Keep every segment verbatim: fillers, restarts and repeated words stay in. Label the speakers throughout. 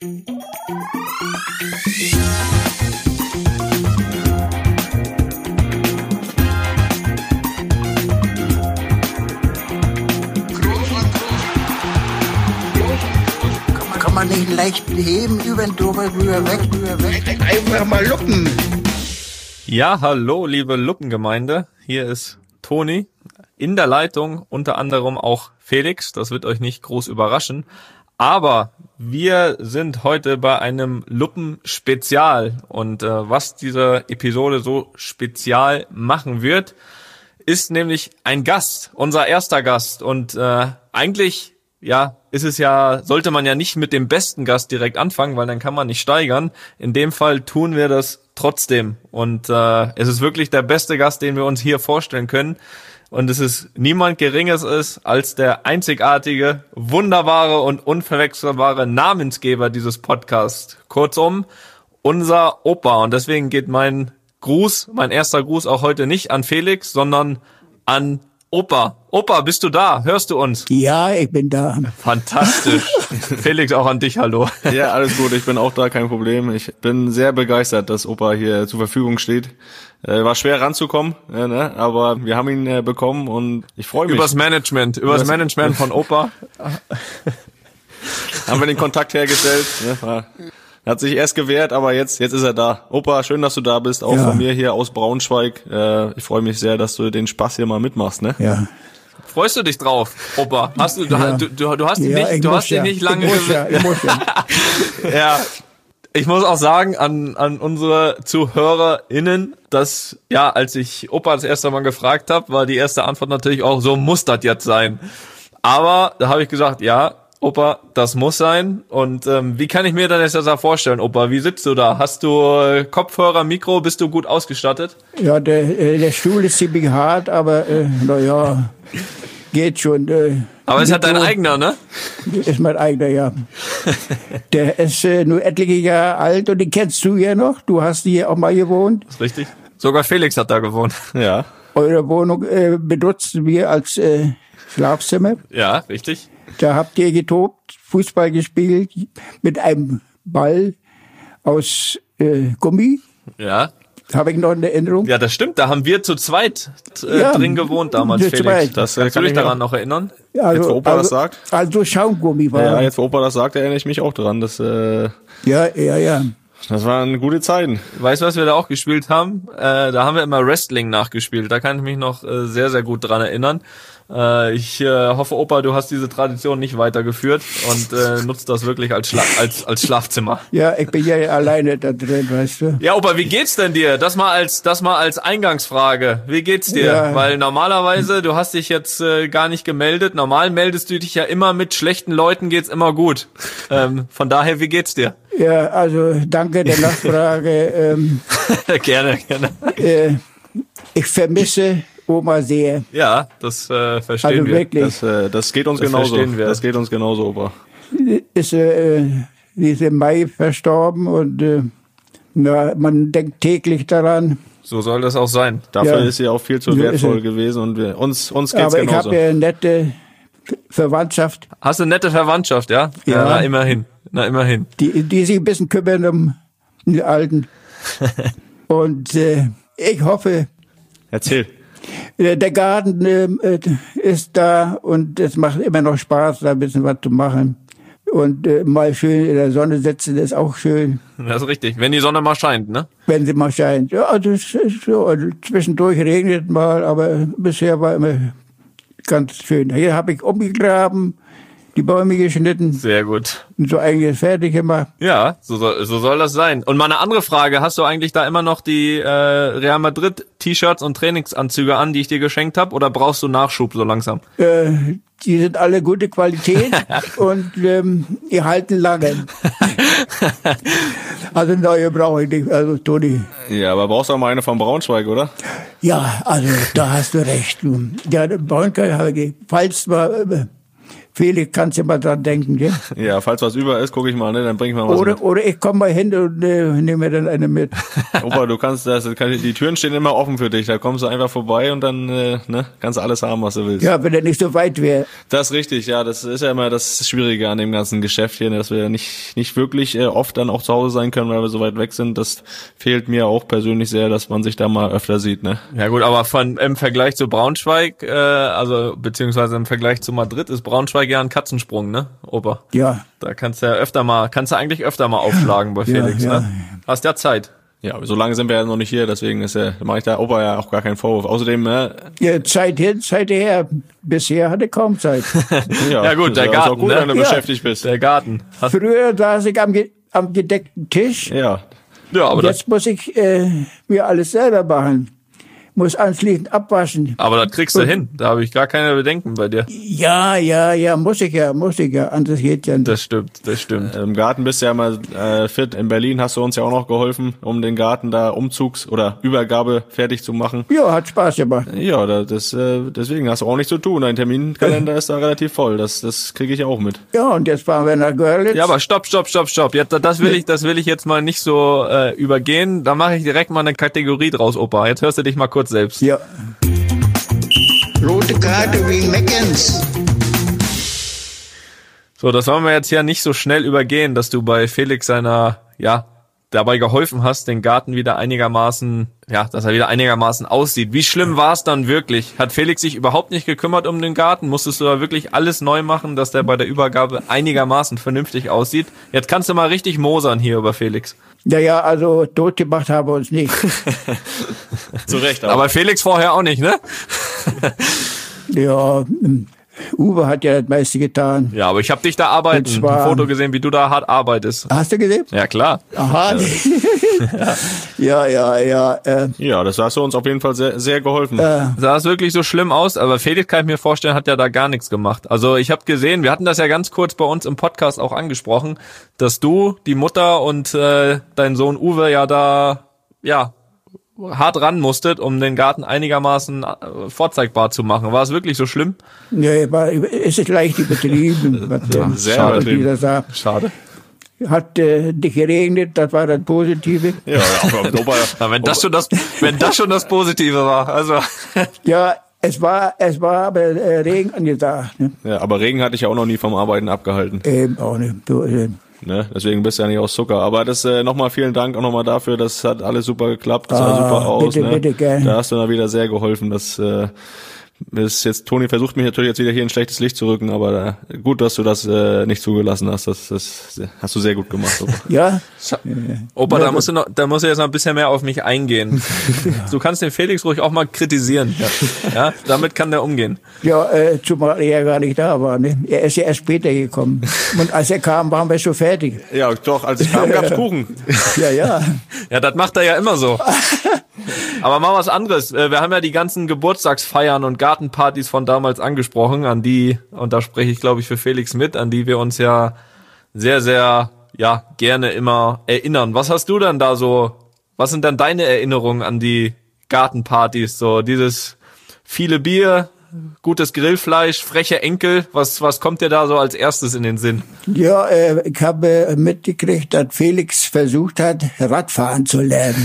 Speaker 1: Kann man nicht leicht heben, über den drüber, rüber, weg, rüber, weg. Einfach mal luppen.
Speaker 2: Ja, hallo, liebe Luppengemeinde. Hier ist Toni. In der Leitung unter anderem auch Felix. Das wird euch nicht groß überraschen. Aber wir sind heute bei einem Luppen-Spezial. Und äh, was diese Episode so spezial machen wird, ist nämlich ein Gast, unser erster Gast. Und äh, eigentlich, ja, ist es ja, sollte man ja nicht mit dem besten Gast direkt anfangen, weil dann kann man nicht steigern. In dem Fall tun wir das trotzdem. Und äh, es ist wirklich der beste Gast, den wir uns hier vorstellen können. Und es ist niemand Geringes ist als der einzigartige, wunderbare und unverwechselbare Namensgeber dieses Podcasts. Kurzum, unser Opa. Und deswegen geht mein Gruß, mein erster Gruß auch heute nicht an Felix, sondern an Opa. Opa, bist du da? Hörst du uns?
Speaker 1: Ja, ich bin da.
Speaker 2: Fantastisch. Felix, auch an dich, hallo.
Speaker 3: Ja, alles gut, ich bin auch da, kein Problem. Ich bin sehr begeistert, dass Opa hier zur Verfügung steht. Äh, war schwer ranzukommen, äh, ne? Aber wir haben ihn äh, bekommen und ich freue mich.
Speaker 2: Übers Management, übers Management von Opa.
Speaker 3: Haben wir den Kontakt hergestellt. Ne? Hat sich erst gewehrt, aber jetzt jetzt ist er da. Opa, schön, dass du da bist, auch ja. Von mir hier aus Braunschweig. Äh, ich freue mich sehr, dass du den Spaß hier mal mitmachst, ne?
Speaker 1: Ja.
Speaker 2: Freust du dich drauf, Opa? Hast du,
Speaker 1: ja.
Speaker 2: du, du, du hast ihn
Speaker 1: ja,
Speaker 2: nicht, du hast ihn
Speaker 1: ja.
Speaker 2: nicht lange
Speaker 1: ich muss ja, ich muss ja.
Speaker 2: Ja. Ich muss auch sagen an an unsere ZuhörerInnen, dass, ja, als ich Opa das erste Mal gefragt habe, war die erste Antwort natürlich auch, so muss das jetzt sein. Aber da habe ich gesagt, ja, Opa, das muss sein. Und ähm, wie kann ich mir dann jetzt das vorstellen, Opa? Wie sitzt du da? Hast du äh, Kopfhörer, Mikro? Bist du gut ausgestattet?
Speaker 1: Ja, der, äh, der Stuhl ist ziemlich hart, aber äh, naja, geht schon. Äh,
Speaker 2: aber es hat dein eigener, ne?
Speaker 1: Ist mein eigener, ja. Der ist äh, nur etliche Jahre alt und den kennst du ja noch. Du hast hier auch mal gewohnt.
Speaker 2: Das ist richtig. Sogar Felix hat da gewohnt.
Speaker 3: Ja.
Speaker 1: Eure Wohnung äh, benutzen wir als äh, Schlafzimmer.
Speaker 2: Ja, richtig.
Speaker 1: Da habt ihr getobt, Fußball gespielt mit einem Ball aus äh, Gummi.
Speaker 2: Ja.
Speaker 1: Habe ich noch eine Erinnerung?
Speaker 2: Ja, das stimmt. Da haben wir zu zweit äh,
Speaker 1: ja,
Speaker 2: drin gewohnt damals, Felix.
Speaker 1: Zweit.
Speaker 2: Das kannst du dich daran noch erinnern?
Speaker 1: Also,
Speaker 3: jetzt, wo Opa
Speaker 1: also,
Speaker 3: das sagt?
Speaker 1: Also Schaumgummi war.
Speaker 3: Ja, jetzt, wo Opa das sagt, erinnere ich mich auch dran. Das, äh,
Speaker 1: ja, ja, ja.
Speaker 3: Das waren gute Zeiten.
Speaker 2: Weißt du, was wir da auch gespielt haben? Äh, da haben wir immer Wrestling nachgespielt. Da kann ich mich noch äh, sehr, sehr gut dran erinnern. Äh, ich äh, hoffe, Opa, du hast diese Tradition nicht weitergeführt und äh, nutzt das wirklich als, Schla- als, als Schlafzimmer.
Speaker 1: Ja, ich bin ja alleine da drin, weißt du.
Speaker 2: Ja, Opa, wie geht's denn dir? Das mal als, das mal als Eingangsfrage. Wie geht's dir?
Speaker 1: Ja.
Speaker 2: Weil normalerweise, du hast dich jetzt äh, gar nicht gemeldet. Normal meldest du dich ja immer mit schlechten Leuten, geht's immer gut. Ähm, von daher, wie geht's dir?
Speaker 1: Ja, also danke der Nachfrage. ähm,
Speaker 2: gerne, gerne.
Speaker 1: Äh, ich vermisse Oma sehr.
Speaker 2: Ja, das äh, verstehen
Speaker 1: also
Speaker 2: wir.
Speaker 1: Wirklich.
Speaker 3: Das, äh, das geht uns
Speaker 2: Das
Speaker 3: genauso.
Speaker 2: verstehen wir.
Speaker 3: Das geht uns genauso, Opa.
Speaker 1: Ist äh, die ist im Mai verstorben und äh, na, man denkt täglich daran.
Speaker 2: So soll das auch sein.
Speaker 3: Dafür
Speaker 1: Ja.
Speaker 3: ist sie auch viel zu
Speaker 1: So ist
Speaker 3: wertvoll
Speaker 1: es.
Speaker 3: gewesen und wir, uns uns geht's
Speaker 1: Aber ich
Speaker 3: genauso.
Speaker 1: habe ja eine nette Verwandtschaft,
Speaker 2: Hast du eine nette Verwandtschaft, ja?
Speaker 1: Ja.
Speaker 2: Na, immerhin. Na, immerhin.
Speaker 1: die, die sich ein bisschen kümmern um die Alten. Und äh, ich hoffe,
Speaker 3: Erzähl.
Speaker 1: äh, der Garten äh, ist da und es macht immer noch Spaß, da ein bisschen was zu machen. Und äh, mal schön in der Sonne sitzen ist auch schön,
Speaker 2: Das ist richtig. Wenn die Sonne mal scheint, ne?
Speaker 1: wenn sie mal scheint. Ja, das ist so. Also zwischendurch regnet mal, aber bisher war immer ganz schön. Hier habe ich umgegraben, die Bäume geschnitten
Speaker 2: Sehr gut.
Speaker 1: und so einiges fertig gemacht.
Speaker 2: Ja, so soll, so soll das sein. Und mal eine andere Frage. Hast du eigentlich da immer noch die äh, Real Madrid T-Shirts und Trainingsanzüge an, die ich dir geschenkt habe? Oder brauchst du Nachschub so langsam?
Speaker 1: Äh, die sind alle gute Qualität und ähm, die halten lange. Also neue brauche ich nicht, also Toni.
Speaker 3: Ja, aber brauchst du auch mal eine von Braunschweig, oder?
Speaker 1: Ja, also da hast du recht. Du. Ja, Braunschweig habe ich, falls mal, Felix, kannst du mal dran denken, gell?
Speaker 3: Ja, falls was über ist, gucke ich mal, ne, dann bring ich mal was
Speaker 1: Oder,
Speaker 3: mit.
Speaker 1: oder ich komme mal hin und äh, nehme mir dann eine mit.
Speaker 3: Opa, du kannst das, die Türen stehen immer offen für dich, da kommst du einfach vorbei und dann äh, ne, kannst du alles haben, was du willst.
Speaker 1: Ja, wenn er nicht so weit wäre.
Speaker 3: Das ist richtig, ja, das ist ja immer das Schwierige an dem ganzen Geschäft hier, ne, dass wir ja nicht nicht wirklich äh, oft dann auch zu Hause sein können, weil wir so weit weg sind. Das fehlt mir auch persönlich sehr, dass man sich da mal öfter sieht, ne?
Speaker 2: Ja gut, aber von im Vergleich zu Braunschweig, äh, also beziehungsweise im Vergleich zu Madrid ist Braunschweig ja ein Katzensprung, ne, Opa?
Speaker 1: Ja.
Speaker 2: Da kannst du ja öfter mal, kannst du eigentlich öfter mal aufschlagen bei Felix,
Speaker 1: ja, ja.
Speaker 2: ne? Hast ja Zeit.
Speaker 3: Ja, so lange sind wir ja noch nicht hier, deswegen ist ja, mache ich da Opa ja auch gar keinen Vorwurf. Außerdem, äh,
Speaker 1: Ja, Zeit hin, Zeit her. Bisher hatte ich kaum Zeit.
Speaker 3: ja,
Speaker 2: Ja gut, der
Speaker 3: ist ja
Speaker 2: Garten,
Speaker 3: auch gut,
Speaker 2: ne?
Speaker 3: wenn du
Speaker 1: Ja.
Speaker 3: beschäftigt bist.
Speaker 2: Der Garten. Hast,
Speaker 1: Früher saß ich am, ge am gedeckten Tisch.
Speaker 3: Ja,
Speaker 2: ja, aber das,
Speaker 1: Jetzt muss ich äh, mir alles selber machen. Muss anschließend abwaschen.
Speaker 2: aber das kriegst du hin. Da habe ich gar keine Bedenken bei dir.
Speaker 1: Ja, ja, ja, muss ich ja, muss ich ja. Anders geht ja nicht.
Speaker 2: Das stimmt, das stimmt.
Speaker 3: im Garten bist du ja mal äh, fit. In Berlin hast du uns ja auch noch geholfen, um den Garten da Umzugs- oder Übergabe fertig zu machen.
Speaker 1: Ja, hat Spaß gemacht.
Speaker 3: Ja, da- das, äh, deswegen hast du auch nichts zu tun. Dein Terminkalender ist da relativ voll. Das, das kriege ich auch mit.
Speaker 1: Ja, und jetzt fahren wir nach Görlitz.
Speaker 2: Ja, aber stopp, stopp, stopp, stopp. Jetzt, das will ich, das will ich jetzt mal nicht so äh, übergehen. Da mache ich direkt mal eine Kategorie draus, Opa. Jetzt hörst du dich mal kurz selbst.
Speaker 1: Ja.
Speaker 4: Rote Karte wegen Meckens.
Speaker 2: So, das wollen wir jetzt ja nicht so schnell übergehen, dass du bei Felix seiner, ja, dabei geholfen hast, den Garten wieder einigermaßen, ja, dass er wieder einigermaßen aussieht. Wie schlimm war es dann wirklich? Hat Felix sich überhaupt nicht gekümmert um den Garten? Musstest du da wirklich alles neu machen, dass der bei der Übergabe einigermaßen vernünftig aussieht? Jetzt kannst du mal richtig mosern hier über Felix.
Speaker 1: Ja, ja, also tot gemacht haben wir uns nicht.
Speaker 3: Zu Recht,
Speaker 2: Aber Felix vorher auch nicht, ne?
Speaker 1: Ja, ähm, Uwe hat ja das meiste getan.
Speaker 2: Ja, aber ich habe dich da arbeiten,
Speaker 1: Und zwar-
Speaker 2: ein Foto gesehen, wie du da hart arbeitest.
Speaker 1: Hast du gesehen?
Speaker 2: Ja, klar.
Speaker 1: Aha. ja, ja, ja. Äh,
Speaker 3: Ja, das hast du uns auf jeden Fall sehr, sehr geholfen.
Speaker 2: Sah es wirklich so schlimm aus, aber Felix, kann ich mir vorstellen, hat ja da gar nichts gemacht. Also ich habe gesehen, wir hatten das ja ganz kurz bei uns im Podcast auch angesprochen, dass du, die Mutter und äh, dein Sohn Uwe ja da, ja, hart ran musstet, um den Garten einigermaßen äh, vorzeigbar zu machen. War es wirklich so schlimm?
Speaker 1: ja, war, es ist leicht übertrieben, was der
Speaker 3: sehr
Speaker 1: was
Speaker 3: übertrieben.
Speaker 1: dieser sagt.
Speaker 2: Schade.
Speaker 1: Hat äh, nicht geregnet, das war das Positive.
Speaker 3: Ja, ja, aber Opa,
Speaker 2: Na, wenn das schon das, wenn das schon das Positive war, also.
Speaker 1: Ja, es war, es war aber äh, Regen angesagt. Ne?
Speaker 3: ja, aber Regen hatte ich ja auch noch nie vom Arbeiten abgehalten.
Speaker 1: Eben auch nicht. So, äh,
Speaker 3: Ne? Deswegen bist du ja nicht aus Zucker. Aber das äh, nochmal vielen Dank auch nochmal dafür. Das hat alles super geklappt. Das sah
Speaker 1: Ah,
Speaker 3: super aus.
Speaker 1: bitte,
Speaker 3: ne?
Speaker 1: bitte, gern.
Speaker 3: Da hast du da wieder sehr geholfen. Das äh, ist jetzt, Toni versucht mich natürlich jetzt wieder hier in schlechtes Licht zu rücken, aber äh, gut, dass du das äh, nicht zugelassen hast. Das, das hast du sehr gut gemacht. Opa.
Speaker 1: ja,
Speaker 2: Opa, da musst du noch, da musst du jetzt noch ein bisschen mehr auf mich eingehen. Du kannst den Felix ruhig auch mal kritisieren. Ja, ja damit kann der umgehen.
Speaker 1: ja äh, zumal er ja gar nicht da war. Ne? Er ist ja erst später gekommen. Und als er kam, waren wir schon fertig.
Speaker 3: Ja, doch, als ich kam, gab's Kuchen.
Speaker 1: Ja, ja.
Speaker 2: Ja, das macht er ja immer so. Aber mal was anderes. Wir haben ja die ganzen Geburtstagsfeiern und Gartenpartys von damals angesprochen, an die, und da spreche ich glaube ich für Felix mit, an die wir uns ja sehr, sehr, ja, gerne immer erinnern. Was hast du denn da so, was sind denn deine Erinnerungen an die Gartenpartys? So dieses viele Bier, gutes Grillfleisch, freche Enkel, was, was kommt dir da so als erstes in den Sinn?
Speaker 1: Ja, äh, ich habe mitgekriegt, dass Felix versucht hat, Radfahren zu lernen.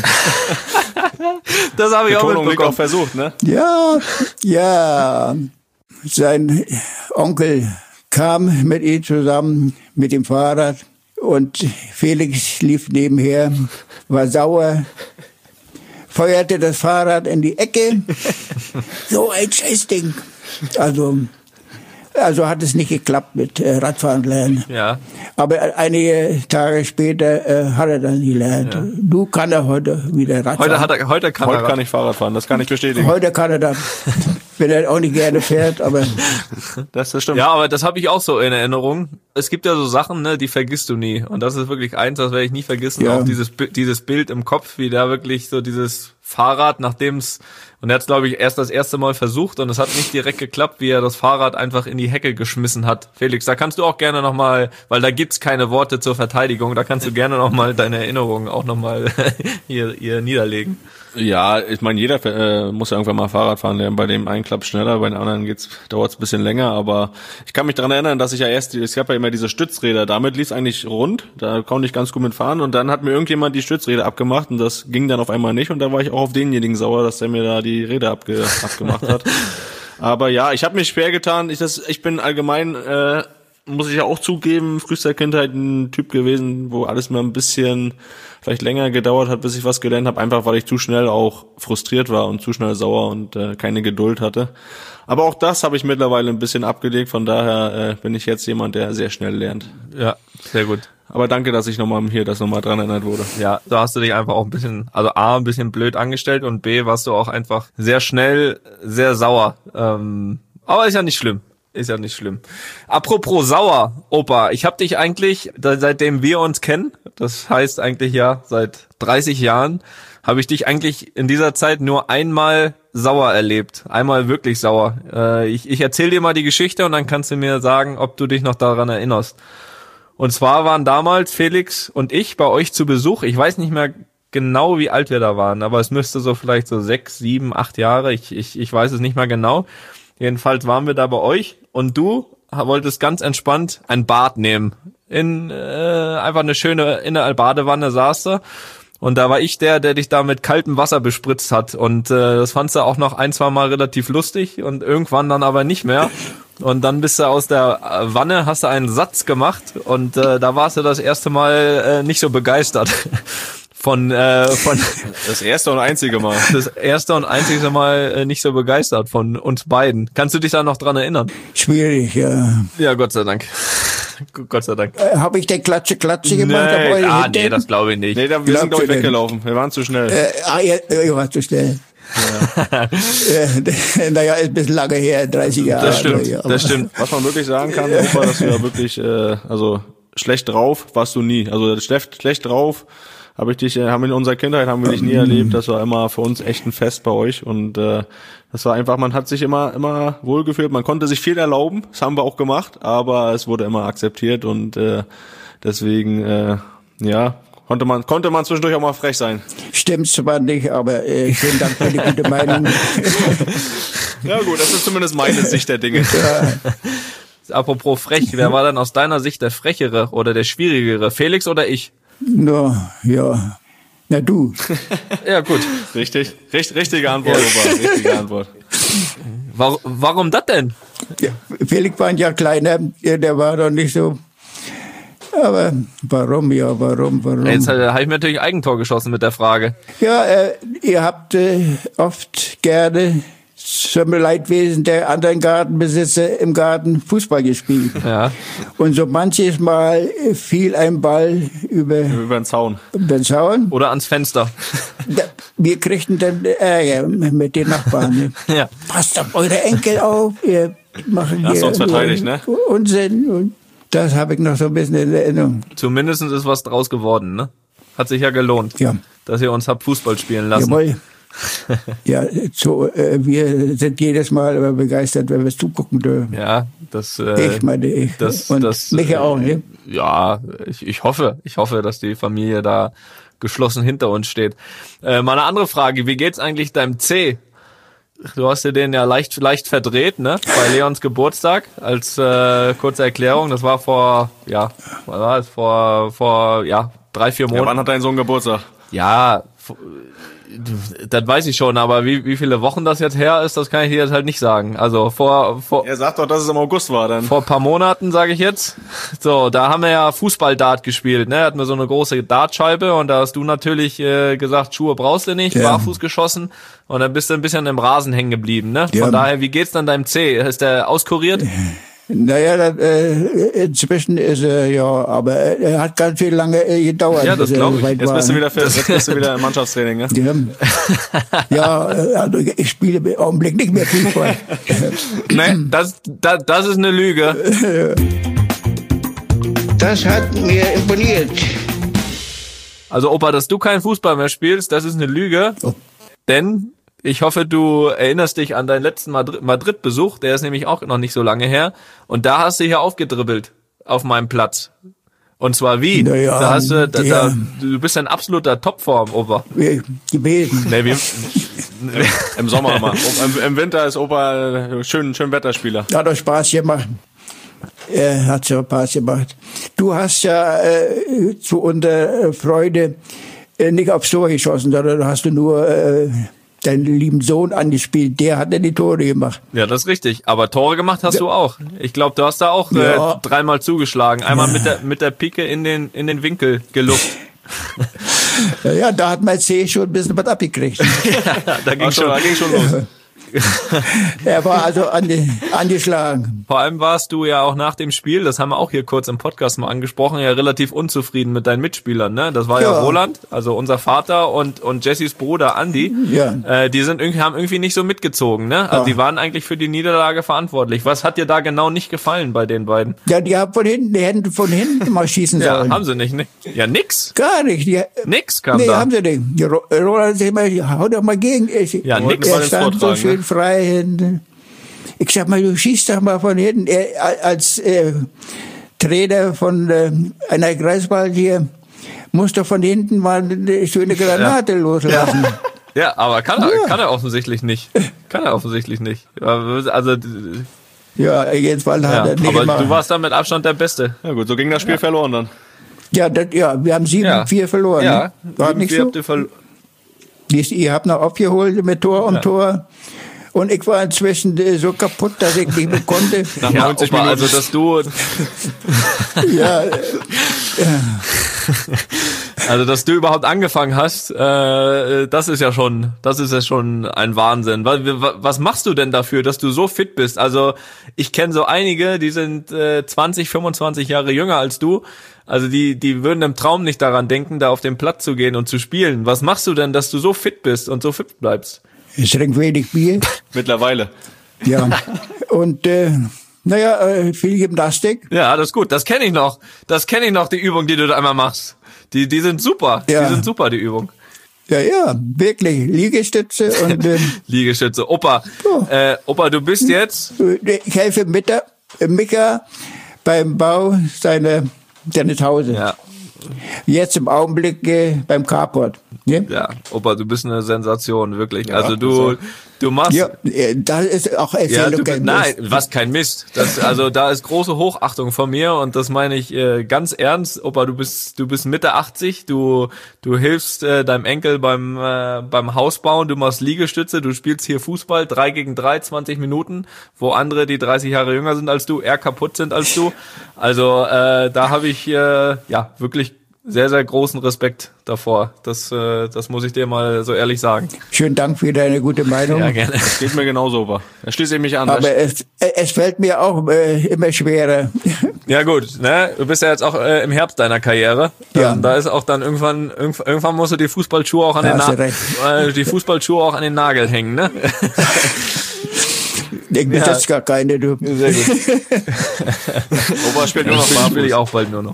Speaker 2: Das habe ich auch
Speaker 3: Betonung liegt
Speaker 2: mitbekommen.
Speaker 3: auf versucht, ne?
Speaker 1: Ja, ja. Sein Onkel kam mit ihm zusammen mit dem Fahrrad und Felix lief nebenher, war sauer, feuerte das Fahrrad in die Ecke. So ein Scheißding. Also, also hat es nicht geklappt mit äh, Radfahren lernen.
Speaker 2: Ja.
Speaker 1: Aber einige Tage später äh, hat er dann gelernt.
Speaker 2: Ja.
Speaker 1: Du kann er heute wieder Radfahren.
Speaker 2: Heute hat er, heute kann
Speaker 3: Heute
Speaker 2: er.
Speaker 3: kann ich Fahrrad fahren, das kann ich bestätigen.
Speaker 1: Heute kann er das. Wenn er auch nicht gerne fährt, aber
Speaker 3: Das, das stimmt.
Speaker 2: Ja, aber das habe ich auch so in Erinnerung. Es gibt ja so Sachen, ne, die vergisst du nie. Und das ist wirklich eins, das werde ich nie vergessen.
Speaker 1: Ja.
Speaker 2: Auch dieses Bi- dieses Bild im Kopf, wie da wirklich so dieses Fahrrad, nachdem es, und er hat es, glaube ich, erst das erste Mal versucht und es hat nicht direkt geklappt, wie er das Fahrrad einfach in die Hecke geschmissen hat. Felix, da kannst du auch gerne nochmal, weil da gibt's keine Worte zur Verteidigung, da kannst du gerne nochmal deine Erinnerungen auch nochmal hier, hier niederlegen.
Speaker 3: Ja, ich meine, jeder äh, muss ja irgendwann mal Fahrrad fahren lernen. Bei dem einen klappt schneller, bei den anderen geht's dauert's ein bisschen länger. Aber ich kann mich daran erinnern, dass ich ja erst, es gab ja immer diese Stützräder, damit lief's eigentlich rund, da konnte ich ganz gut mitfahren. Und dann hat mir irgendjemand die Stützräder abgemacht und das ging dann auf einmal nicht. Und da war ich auch auf denjenigen sauer, dass der mir da die Räder abge, abgemacht hat. Aber ja, ich habe mich schwer getan. Ich, das, ich bin allgemein, äh, muss ich ja auch zugeben, frühester Kindheit ein Typ gewesen, wo alles mal ein bisschen vielleicht länger gedauert hat, bis ich was gelernt habe, einfach weil ich zu schnell auch frustriert war und zu schnell sauer und äh, keine Geduld hatte. Aber auch das habe ich mittlerweile ein bisschen abgelegt, von daher äh, bin ich jetzt jemand, der sehr schnell lernt.
Speaker 2: Ja, sehr gut.
Speaker 3: Aber danke, dass ich nochmal hier das nochmal dran erinnert wurde.
Speaker 2: Ja, da hast du dich einfach auch ein bisschen, also A, ein bisschen blöd angestellt und B, warst du auch einfach sehr schnell, sehr sauer. Ähm, aber ist ja nicht schlimm. Ist ja nicht schlimm. Apropos sauer, Opa, ich habe dich eigentlich, seitdem wir uns kennen, das heißt eigentlich ja seit dreißig Jahren, habe ich dich eigentlich in dieser Zeit nur einmal sauer erlebt. Einmal wirklich sauer. Äh, ich ich erzähle dir mal die Geschichte und dann kannst du mir sagen, ob du dich noch daran erinnerst. Und zwar waren damals Felix und ich bei euch zu Besuch. Ich weiß nicht mehr genau, wie alt wir da waren, aber es müsste so vielleicht so sechs, sieben, acht Jahre, ich ich ich weiß es nicht mehr genau. Jedenfalls waren wir da bei euch und du wolltest ganz entspannt ein Bad nehmen. In äh, einfach eine schöne in der Badewanne saß du und da war ich der, der dich da mit kaltem Wasser bespritzt hat und äh, das fandst du auch noch ein, zwei Mal relativ lustig und irgendwann dann aber nicht mehr. Und dann bist du aus der Wanne, hast du einen Satz gemacht und äh, da warst du das erste Mal äh, nicht so begeistert. Von, äh, von
Speaker 3: das erste und einzige Mal.
Speaker 2: Das erste und einzige Mal äh, nicht so begeistert von uns beiden. Kannst du dich da noch dran erinnern?
Speaker 1: Schwierig, ja.
Speaker 2: Ja, Gott sei Dank. Gott sei Dank.
Speaker 1: Äh, Habe ich denn Klatsche, Klatsche gemacht?
Speaker 2: Nee, ah, nee, das glaube ich nicht.
Speaker 3: Nee, da, wir
Speaker 1: Glaubt
Speaker 3: sind, glaube ich,
Speaker 1: ihr denn?
Speaker 3: weggelaufen. Wir waren zu schnell.
Speaker 1: Äh, ah, ja, ich war zu schnell. Ja. äh, naja, ist ein bisschen lange her, dreißig Jahre.
Speaker 2: Das stimmt,
Speaker 1: ja,
Speaker 2: das stimmt.
Speaker 3: Was man wirklich sagen kann, Opa, dass du ja wirklich, äh, also schlecht drauf warst du nie. Also schlecht, schlecht drauf habe ich dich, haben wir in unserer Kindheit haben wir dich nie erlebt. Das war immer für uns echt ein Fest bei euch und äh, das war einfach, man hat sich immer immer wohlgefühlt. Man konnte sich viel erlauben, das haben wir auch gemacht, aber es wurde immer akzeptiert und äh, deswegen äh, ja konnte man konnte man zwischendurch auch mal frech sein.
Speaker 1: Stimmt zwar nicht, aber äh, vielen Dank für die gute Meinung.
Speaker 3: Ja gut, das ist zumindest meine Sicht der Dinge.
Speaker 1: Ja.
Speaker 2: Apropos frech, wer war denn aus deiner Sicht der Frechere oder der Schwierigere? Felix oder ich?
Speaker 1: No, ja. Na du.
Speaker 2: Ja, gut.
Speaker 3: Richtig, Richt, richtige Antwort, Opa, richtige Antwort.
Speaker 2: Warum, warum das denn?
Speaker 1: Ja, Felix war ein Jahr kleiner, der war doch nicht so. Aber warum, ja, warum, warum?
Speaker 2: Jetzt äh, habe ich mir natürlich Eigentor geschossen mit der Frage.
Speaker 1: Ja, äh, ihr habt äh, oft gerne zum Leidwesen der anderen Gartenbesitzer im Garten Fußball gespielt.
Speaker 2: Ja.
Speaker 1: Und so manches Mal fiel ein Ball über,
Speaker 3: Über den Zaun.
Speaker 1: über den Zaun.
Speaker 2: Oder ans Fenster.
Speaker 1: Da, wir kriegten dann Ärger mit den Nachbarn. Ne?
Speaker 2: Ja.
Speaker 1: Passt auf eure Enkel auf, ihr machen
Speaker 3: Hast
Speaker 1: hier
Speaker 3: du uns verteidigt,
Speaker 1: nur
Speaker 3: ne?
Speaker 1: Unsinn. Und das habe ich noch so ein bisschen in Erinnerung.
Speaker 2: Zumindest ist was draus geworden, ne? Hat sich ja gelohnt,
Speaker 1: Ja.
Speaker 2: dass ihr uns habt Fußball spielen lassen.
Speaker 1: Jawohl. Ja, so, äh, wir sind jedes Mal immer begeistert, wenn wir es zugucken dürfen.
Speaker 2: Ja, das. Äh,
Speaker 1: Ich meine, ich.
Speaker 2: das,
Speaker 1: Und
Speaker 2: das,
Speaker 1: Micha
Speaker 2: äh,
Speaker 1: auch, ne?
Speaker 2: Ja, ich, ich hoffe, ich hoffe, dass die Familie da geschlossen hinter uns steht. Äh, mal eine andere Frage: Wie geht's eigentlich deinem C? Du hast dir den ja leicht, leicht verdreht, ne? Bei Leons Geburtstag. Als äh, kurze Erklärung, das war vor, ja, was war das? Vor, vor, ja, drei, vier
Speaker 3: Ja,
Speaker 2: Monaten.
Speaker 3: wann hat dein Sohn Geburtstag?
Speaker 2: Ja, das weiß ich schon, aber wie, wie viele Wochen das jetzt her ist, das kann ich dir jetzt halt nicht sagen. Also vor, vor,
Speaker 3: Er sagt doch, dass es im August war dann.
Speaker 2: vor ein paar Monaten, sage ich jetzt. So, da haben wir ja Fußball-Dart gespielt, ne? Hatten wir so eine große Dartscheibe und da hast du natürlich äh, gesagt, Schuhe brauchst du nicht,
Speaker 1: Ja.
Speaker 2: barfuß geschossen und dann bist du ein bisschen im Rasen hängen geblieben, ne? Von
Speaker 1: Ja.
Speaker 2: daher, wie geht's dann deinem C? Ist der auskuriert?
Speaker 1: Naja, das, äh, inzwischen ist er, ja, aber er hat ganz viel lange äh, gedauert.
Speaker 2: Ja, das
Speaker 1: bis er
Speaker 2: glaub ich.
Speaker 1: soweit
Speaker 3: Jetzt
Speaker 1: war,
Speaker 3: bist du
Speaker 1: ne?
Speaker 3: wieder fit, jetzt bist du wieder im Mannschaftstraining, ne?
Speaker 1: Ja, ja, äh, also ich spiele im Augenblick nicht mehr Fußball.
Speaker 2: Nee, das, das, das ist eine Lüge.
Speaker 4: Das hat mir imponiert.
Speaker 2: Also Opa, dass du keinen Fußball mehr spielst, das ist eine Lüge.
Speaker 1: Oh.
Speaker 2: denn ich hoffe, du erinnerst dich an deinen letzten Madrid-Besuch, der ist nämlich auch noch nicht so lange her. Und da hast du hier aufgedribbelt auf meinem Platz. Und zwar wie?
Speaker 1: Naja,
Speaker 2: da hast du, da,
Speaker 1: ja.
Speaker 2: da, du bist in absoluter Topform, Opa.
Speaker 1: Gewesen.
Speaker 2: Nee, wie,
Speaker 3: Im Sommer mal. Im, Im Winter ist Opa schön, schön Wetterspieler.
Speaker 1: Hat doch Spaß gemacht. Er hat so Spaß gemacht. Du hast ja äh, zu unserer Freude äh, nicht aufs Tor geschossen, sondern du hast du nur äh, deinen lieben Sohn angespielt. Der hat ja die Tore gemacht.
Speaker 2: Ja, das ist richtig. Aber Tore gemacht hast ja. du auch. Ich glaube, du hast da auch
Speaker 1: ja.
Speaker 2: äh, dreimal zugeschlagen. Einmal ja. mit der mit der Pike in den in den Winkel geluft.
Speaker 1: Ja, da hat mein C schon ein bisschen was abgekriegt.
Speaker 2: Ja, da ging schon, da ging schon los.
Speaker 1: Er war also ange, angeschlagen.
Speaker 2: Vor allem warst du ja auch nach dem Spiel, das haben wir auch hier kurz im Podcast mal angesprochen, ja relativ unzufrieden mit deinen Mitspielern, ne? Das war ja, ja Roland, also unser Vater und und Jessys Bruder Andi. Ja. Äh, die sind irgendwie haben irgendwie nicht so mitgezogen, ne? Also ja. die waren eigentlich für die Niederlage verantwortlich. Was hat dir da genau nicht gefallen bei den beiden?
Speaker 1: Ja, die haben von hinten, die hätten von hinten mal schießen sollen.
Speaker 2: Ja, haben sie nicht, ne? Ja, nix.
Speaker 1: Gar nicht. Die,
Speaker 2: nix kam
Speaker 1: nee,
Speaker 2: da.
Speaker 1: Nee, haben sie nicht. Roland sagt mal, hau doch mal gegen.
Speaker 2: Ja, nix.
Speaker 1: Er stand so schön frei. Ich sag mal, du schießt doch mal von hinten. Er, als äh, Trainer von äh, einer Kreisball hier muss doch von hinten mal eine schöne Granate ja. loslassen.
Speaker 2: Ja. ja, aber kann er, ja. kann er offensichtlich nicht. Kann er offensichtlich nicht. Also
Speaker 1: ja, jedenfalls hat
Speaker 2: ja,
Speaker 1: er nicht
Speaker 2: aber
Speaker 1: gemacht.
Speaker 2: Du warst dann mit Abstand der Beste.
Speaker 3: Ja gut, so ging das Spiel ja. verloren dann.
Speaker 1: Ja, das, ja, wir haben sieben vier ja. verloren.
Speaker 2: Ja,
Speaker 1: war nicht so.
Speaker 2: Habt ihr, verlo-
Speaker 1: ihr habt noch aufgeholt mit Tor um ja. Tor. Und ich war inzwischen so kaputt, dass ich nicht mehr konnte.
Speaker 2: Nach ja, neunzig Minuten. Also, dass du...
Speaker 1: ja, ja.
Speaker 2: Also, dass du überhaupt angefangen hast, äh, das ist ja schon, das ist ja schon ein Wahnsinn. Was, was machst du denn dafür, dass du so fit bist? Also, ich kenne so einige, die sind äh, zwanzig, fünfundzwanzig Jahre jünger als du. Also, die, die würden im Traum nicht daran denken, da auf den Platz zu gehen und zu spielen. Was machst du denn, dass du so fit bist und so fit bleibst?
Speaker 1: Ich trinke wenig Bier.
Speaker 3: Mittlerweile.
Speaker 1: Ja. Und äh, naja, äh, viel Gymnastik.
Speaker 2: Ja, das ist gut. Das kenne ich noch. Das kenne ich noch, die Übung, die du da einmal machst. Die, die sind super.
Speaker 1: Ja.
Speaker 2: Die sind super, die Übung.
Speaker 1: Ja, ja, wirklich. Liegestütze und äh,
Speaker 2: Liegestütze. Opa, oh. äh, Opa, du bist jetzt.
Speaker 1: Ich helfe Mitta, Mika beim Bau seiner seines Hauses.
Speaker 2: Ja.
Speaker 1: Jetzt im Augenblick äh, beim Carport. Ja?
Speaker 2: ja, Opa, du bist eine Sensation, wirklich. Ja, also du, du machst.
Speaker 1: Ja, das ist auch
Speaker 2: Erzählung. Ja, nein, was kein Mist. Das, also da ist große Hochachtung von mir und das meine ich äh, ganz ernst. Opa, du bist, du bist Mitte achtzig. Du, du hilfst äh, deinem Enkel beim äh, beim Hausbauen. Du machst Liegestütze. Du spielst hier Fußball drei gegen drei, zwanzig Minuten, wo andere, die dreißig Jahre jünger sind als du, eher kaputt sind als du. Also äh, da habe ich äh, ja wirklich sehr, sehr großen Respekt davor. Das, äh, das muss ich dir mal so ehrlich sagen.
Speaker 1: Schönen Dank für deine gute Meinung.
Speaker 2: Ja, gerne.
Speaker 3: Das geht mir genauso, Opa. Da schließe ich mich an.
Speaker 1: Aber es, es fällt mir auch äh, immer schwerer.
Speaker 2: Ja gut, ne? Du bist ja jetzt auch äh, im Herbst deiner Karriere.
Speaker 1: Ja.
Speaker 2: Ähm, da ist auch dann irgendwann, irgendwann, irgendwann musst du die Fußballschuhe auch an
Speaker 1: da
Speaker 2: den Na- äh, die Fußballschuhe auch an den Nagel hängen, ne?
Speaker 1: Ich besitze ja. gar keine, du.
Speaker 2: Sehr gut.
Speaker 3: Opa spielt nur noch
Speaker 2: Barfuß. Spiele ich auch bald nur noch.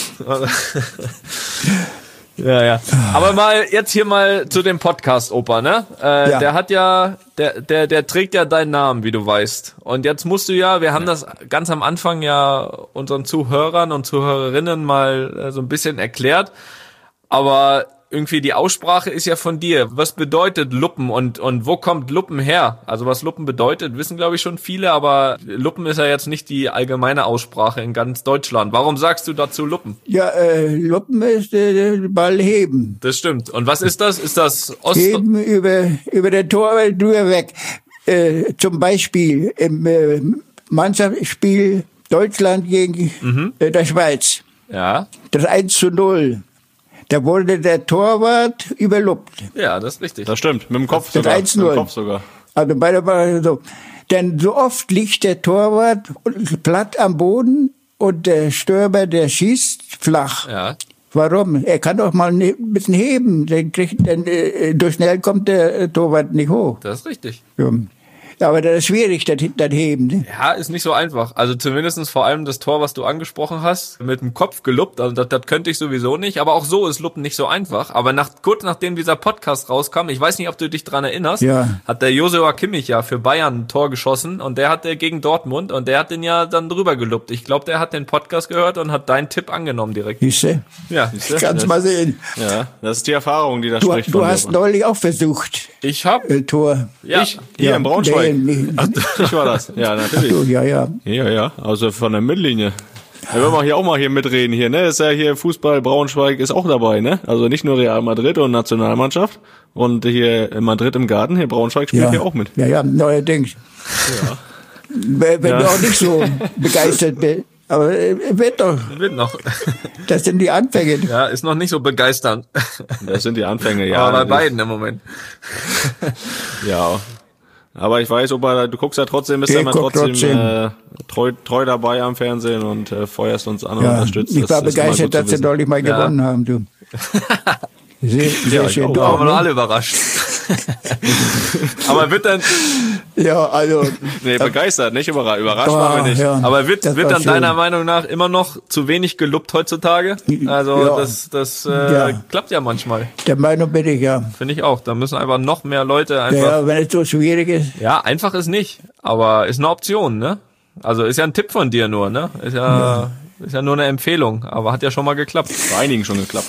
Speaker 2: Ja, ja. Aber mal jetzt hier mal zu dem Podcast, Opa, ne? Äh, ja. Der hat ja, der, der, der trägt ja deinen Namen, wie du weißt. Und jetzt musst du ja, wir haben das ganz am Anfang ja unseren Zuhörern und Zuhörerinnen mal äh, so ein bisschen erklärt. Aber irgendwie die Aussprache ist ja von dir. Was bedeutet Luppen und und wo kommt Luppen her? Also was Luppen bedeutet, wissen glaube ich schon viele, aber Luppen ist ja jetzt nicht die allgemeine Aussprache in ganz Deutschland. Warum sagst du dazu Luppen?
Speaker 1: Ja, äh, Luppen ist äh, Ball heben.
Speaker 2: Das stimmt. Und was ist das? Ist das Ost?
Speaker 1: Heben über über den Torwart drüber weg. Äh, zum Beispiel im äh, Mannschaftsspiel Deutschland gegen mhm. äh, der Schweiz.
Speaker 2: Ja.
Speaker 1: Das eins zu null. Da wurde der Torwart überluppt.
Speaker 2: Ja, das ist richtig.
Speaker 3: Das stimmt, mit dem Kopf
Speaker 1: das
Speaker 3: sogar.
Speaker 1: eins null.
Speaker 3: Mit dem Kopf sogar.
Speaker 1: Also bei der so. Denn so oft liegt der Torwart platt am Boden und der Stürmer, der schießt flach.
Speaker 2: Ja.
Speaker 1: Warum? Er kann doch mal ein bisschen heben. Dann kriegt, dann, äh, durch schnell kommt der Torwart nicht hoch.
Speaker 2: Das ist richtig.
Speaker 1: Ja. Aber das ist schwierig, das daneben. Ne?
Speaker 2: Ja, ist nicht so einfach. Also zumindestens vor allem das Tor, was du angesprochen hast, mit dem Kopf geluppt, also das, das könnte ich sowieso nicht. Aber auch so ist Luppen nicht so einfach. Aber nach, kurz nachdem dieser Podcast rauskam, ich weiß nicht, ob du dich dran erinnerst,
Speaker 1: ja.
Speaker 2: hat der Joshua Kimmich ja für Bayern ein Tor geschossen und der hat der gegen Dortmund und der hat den ja dann drüber geluppt. Ich glaube, der hat den Podcast gehört und hat deinen Tipp angenommen direkt.
Speaker 1: Siehste?
Speaker 2: Ja, siehste?
Speaker 1: Kannst mal sehen.
Speaker 3: Ja, das ist die Erfahrung, die da
Speaker 1: Du,
Speaker 3: spricht.
Speaker 1: du
Speaker 3: von
Speaker 1: hast
Speaker 3: dir.
Speaker 1: neulich auch versucht,
Speaker 2: Ich hab,
Speaker 1: äh, Tor.
Speaker 2: ja,
Speaker 3: Ich? Hier
Speaker 1: Ja,
Speaker 3: in Braunschweig?
Speaker 1: nee, nee.
Speaker 3: Ach, ich war das. Ja, natürlich.
Speaker 1: Du, ja, ja.
Speaker 3: Ja, ja, also von der Mittellinie. Ja, wir wollen hier auch mal hier mitreden hier, ne? Ist ja hier Fußball, Braunschweig ist auch dabei, ne? Also nicht nur Real Madrid und Nationalmannschaft. Und hier in Madrid im Garten, hier Braunschweig spielt
Speaker 1: Ja.
Speaker 3: hier auch mit.
Speaker 1: Ja, ja, neuerdings.
Speaker 3: Ja.
Speaker 1: Wenn wenn
Speaker 3: Ja.
Speaker 1: du auch nicht so begeistert bist. Aber äh, wird doch.
Speaker 2: wird noch.
Speaker 1: Das sind die Anfänge.
Speaker 2: Ja, ist noch nicht so begeisternd.
Speaker 3: Das sind die Anfänge, ja.
Speaker 2: Aber bei
Speaker 3: natürlich.
Speaker 2: beiden im Moment.
Speaker 3: Ja. Aber ich weiß, Opa, du guckst ja trotzdem, bist
Speaker 1: Ich
Speaker 3: ja immer
Speaker 1: guck
Speaker 3: trotzdem,
Speaker 1: trotzdem.
Speaker 3: Äh, treu, treu dabei am Fernsehen und äh, feuerst uns an und
Speaker 1: Ja,
Speaker 3: unterstützt.
Speaker 1: ich war
Speaker 3: Das ist immer
Speaker 1: begeistert,
Speaker 3: gut zu
Speaker 1: dass sie
Speaker 3: wissen.
Speaker 1: deutlich mal
Speaker 2: Ja.
Speaker 1: gewonnen haben. Du. Sehr, sehr
Speaker 3: Ja, ich
Speaker 1: schön.
Speaker 3: auch.
Speaker 1: Du
Speaker 2: Da
Speaker 1: auch,
Speaker 2: waren wir
Speaker 1: ne?
Speaker 2: alle überrascht. Aber wird dann,
Speaker 1: Ja, also.
Speaker 3: Nee, begeistert, nicht überrascht. Überrascht
Speaker 1: Ah,
Speaker 3: waren wir nicht.
Speaker 1: ja.
Speaker 2: aber wird,
Speaker 1: Das
Speaker 2: wird
Speaker 1: war
Speaker 2: dann
Speaker 1: schön.
Speaker 2: deiner Meinung nach immer noch zu wenig geluppt heutzutage? Also
Speaker 1: Ja.
Speaker 2: das, das äh,
Speaker 1: Ja.
Speaker 2: klappt ja manchmal.
Speaker 1: Der Meinung bin ich, ja.
Speaker 2: Finde ich auch. Da müssen einfach noch mehr Leute einfach.
Speaker 1: Ja, wenn es so schwierig ist.
Speaker 2: Ja, einfach ist nicht, aber ist eine Option, ne? Also ist ja ein Tipp von dir nur, ne? Ist ja, ist ja nur eine Empfehlung, aber hat ja schon mal geklappt.
Speaker 3: Bei einigen schon geklappt.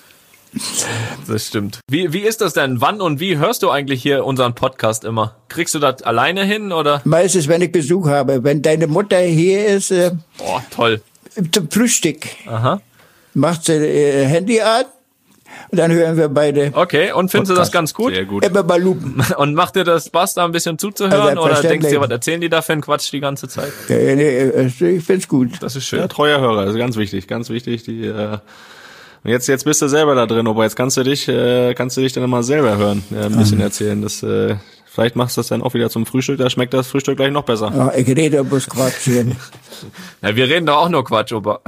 Speaker 2: Das stimmt. Wie, wie ist das denn? Wann und wie hörst du eigentlich hier unseren Podcast immer? Kriegst du das alleine hin oder?
Speaker 1: Meistens, wenn ich Besuch habe. Wenn deine Mutter hier ist, äh,
Speaker 2: Oh, toll.
Speaker 1: zum Frühstück,
Speaker 2: Aha.
Speaker 1: macht sie äh, Handy an und dann hören wir beide
Speaker 2: Okay, und findest du das
Speaker 1: Podcast.
Speaker 2: ganz gut?
Speaker 3: Sehr gut.
Speaker 1: immer mal lupen.
Speaker 2: Und macht dir das Spaß, da ein bisschen zuzuhören?
Speaker 1: Ja,
Speaker 2: Oder denkst du
Speaker 1: selbstverständlich.
Speaker 2: dir, was erzählen die da für einen Quatsch die ganze Zeit?
Speaker 1: Ja, nee, äh, ich find's gut.
Speaker 2: Das ist schön.
Speaker 3: Ja, treuer Hörer, das ist ganz wichtig, ganz wichtig. Die, äh, und jetzt, jetzt bist du selber da drin, aber jetzt kannst du dich, äh, kannst du dich dann mal selber hören, äh, ein bisschen erzählen. Das, äh, vielleicht machst du das dann auch wieder zum Frühstück, da schmeckt das Frühstück gleich noch besser.
Speaker 1: Ja, ich rede bloß Quatsch hier.
Speaker 2: Ja, wir reden doch auch nur Quatsch, Opa.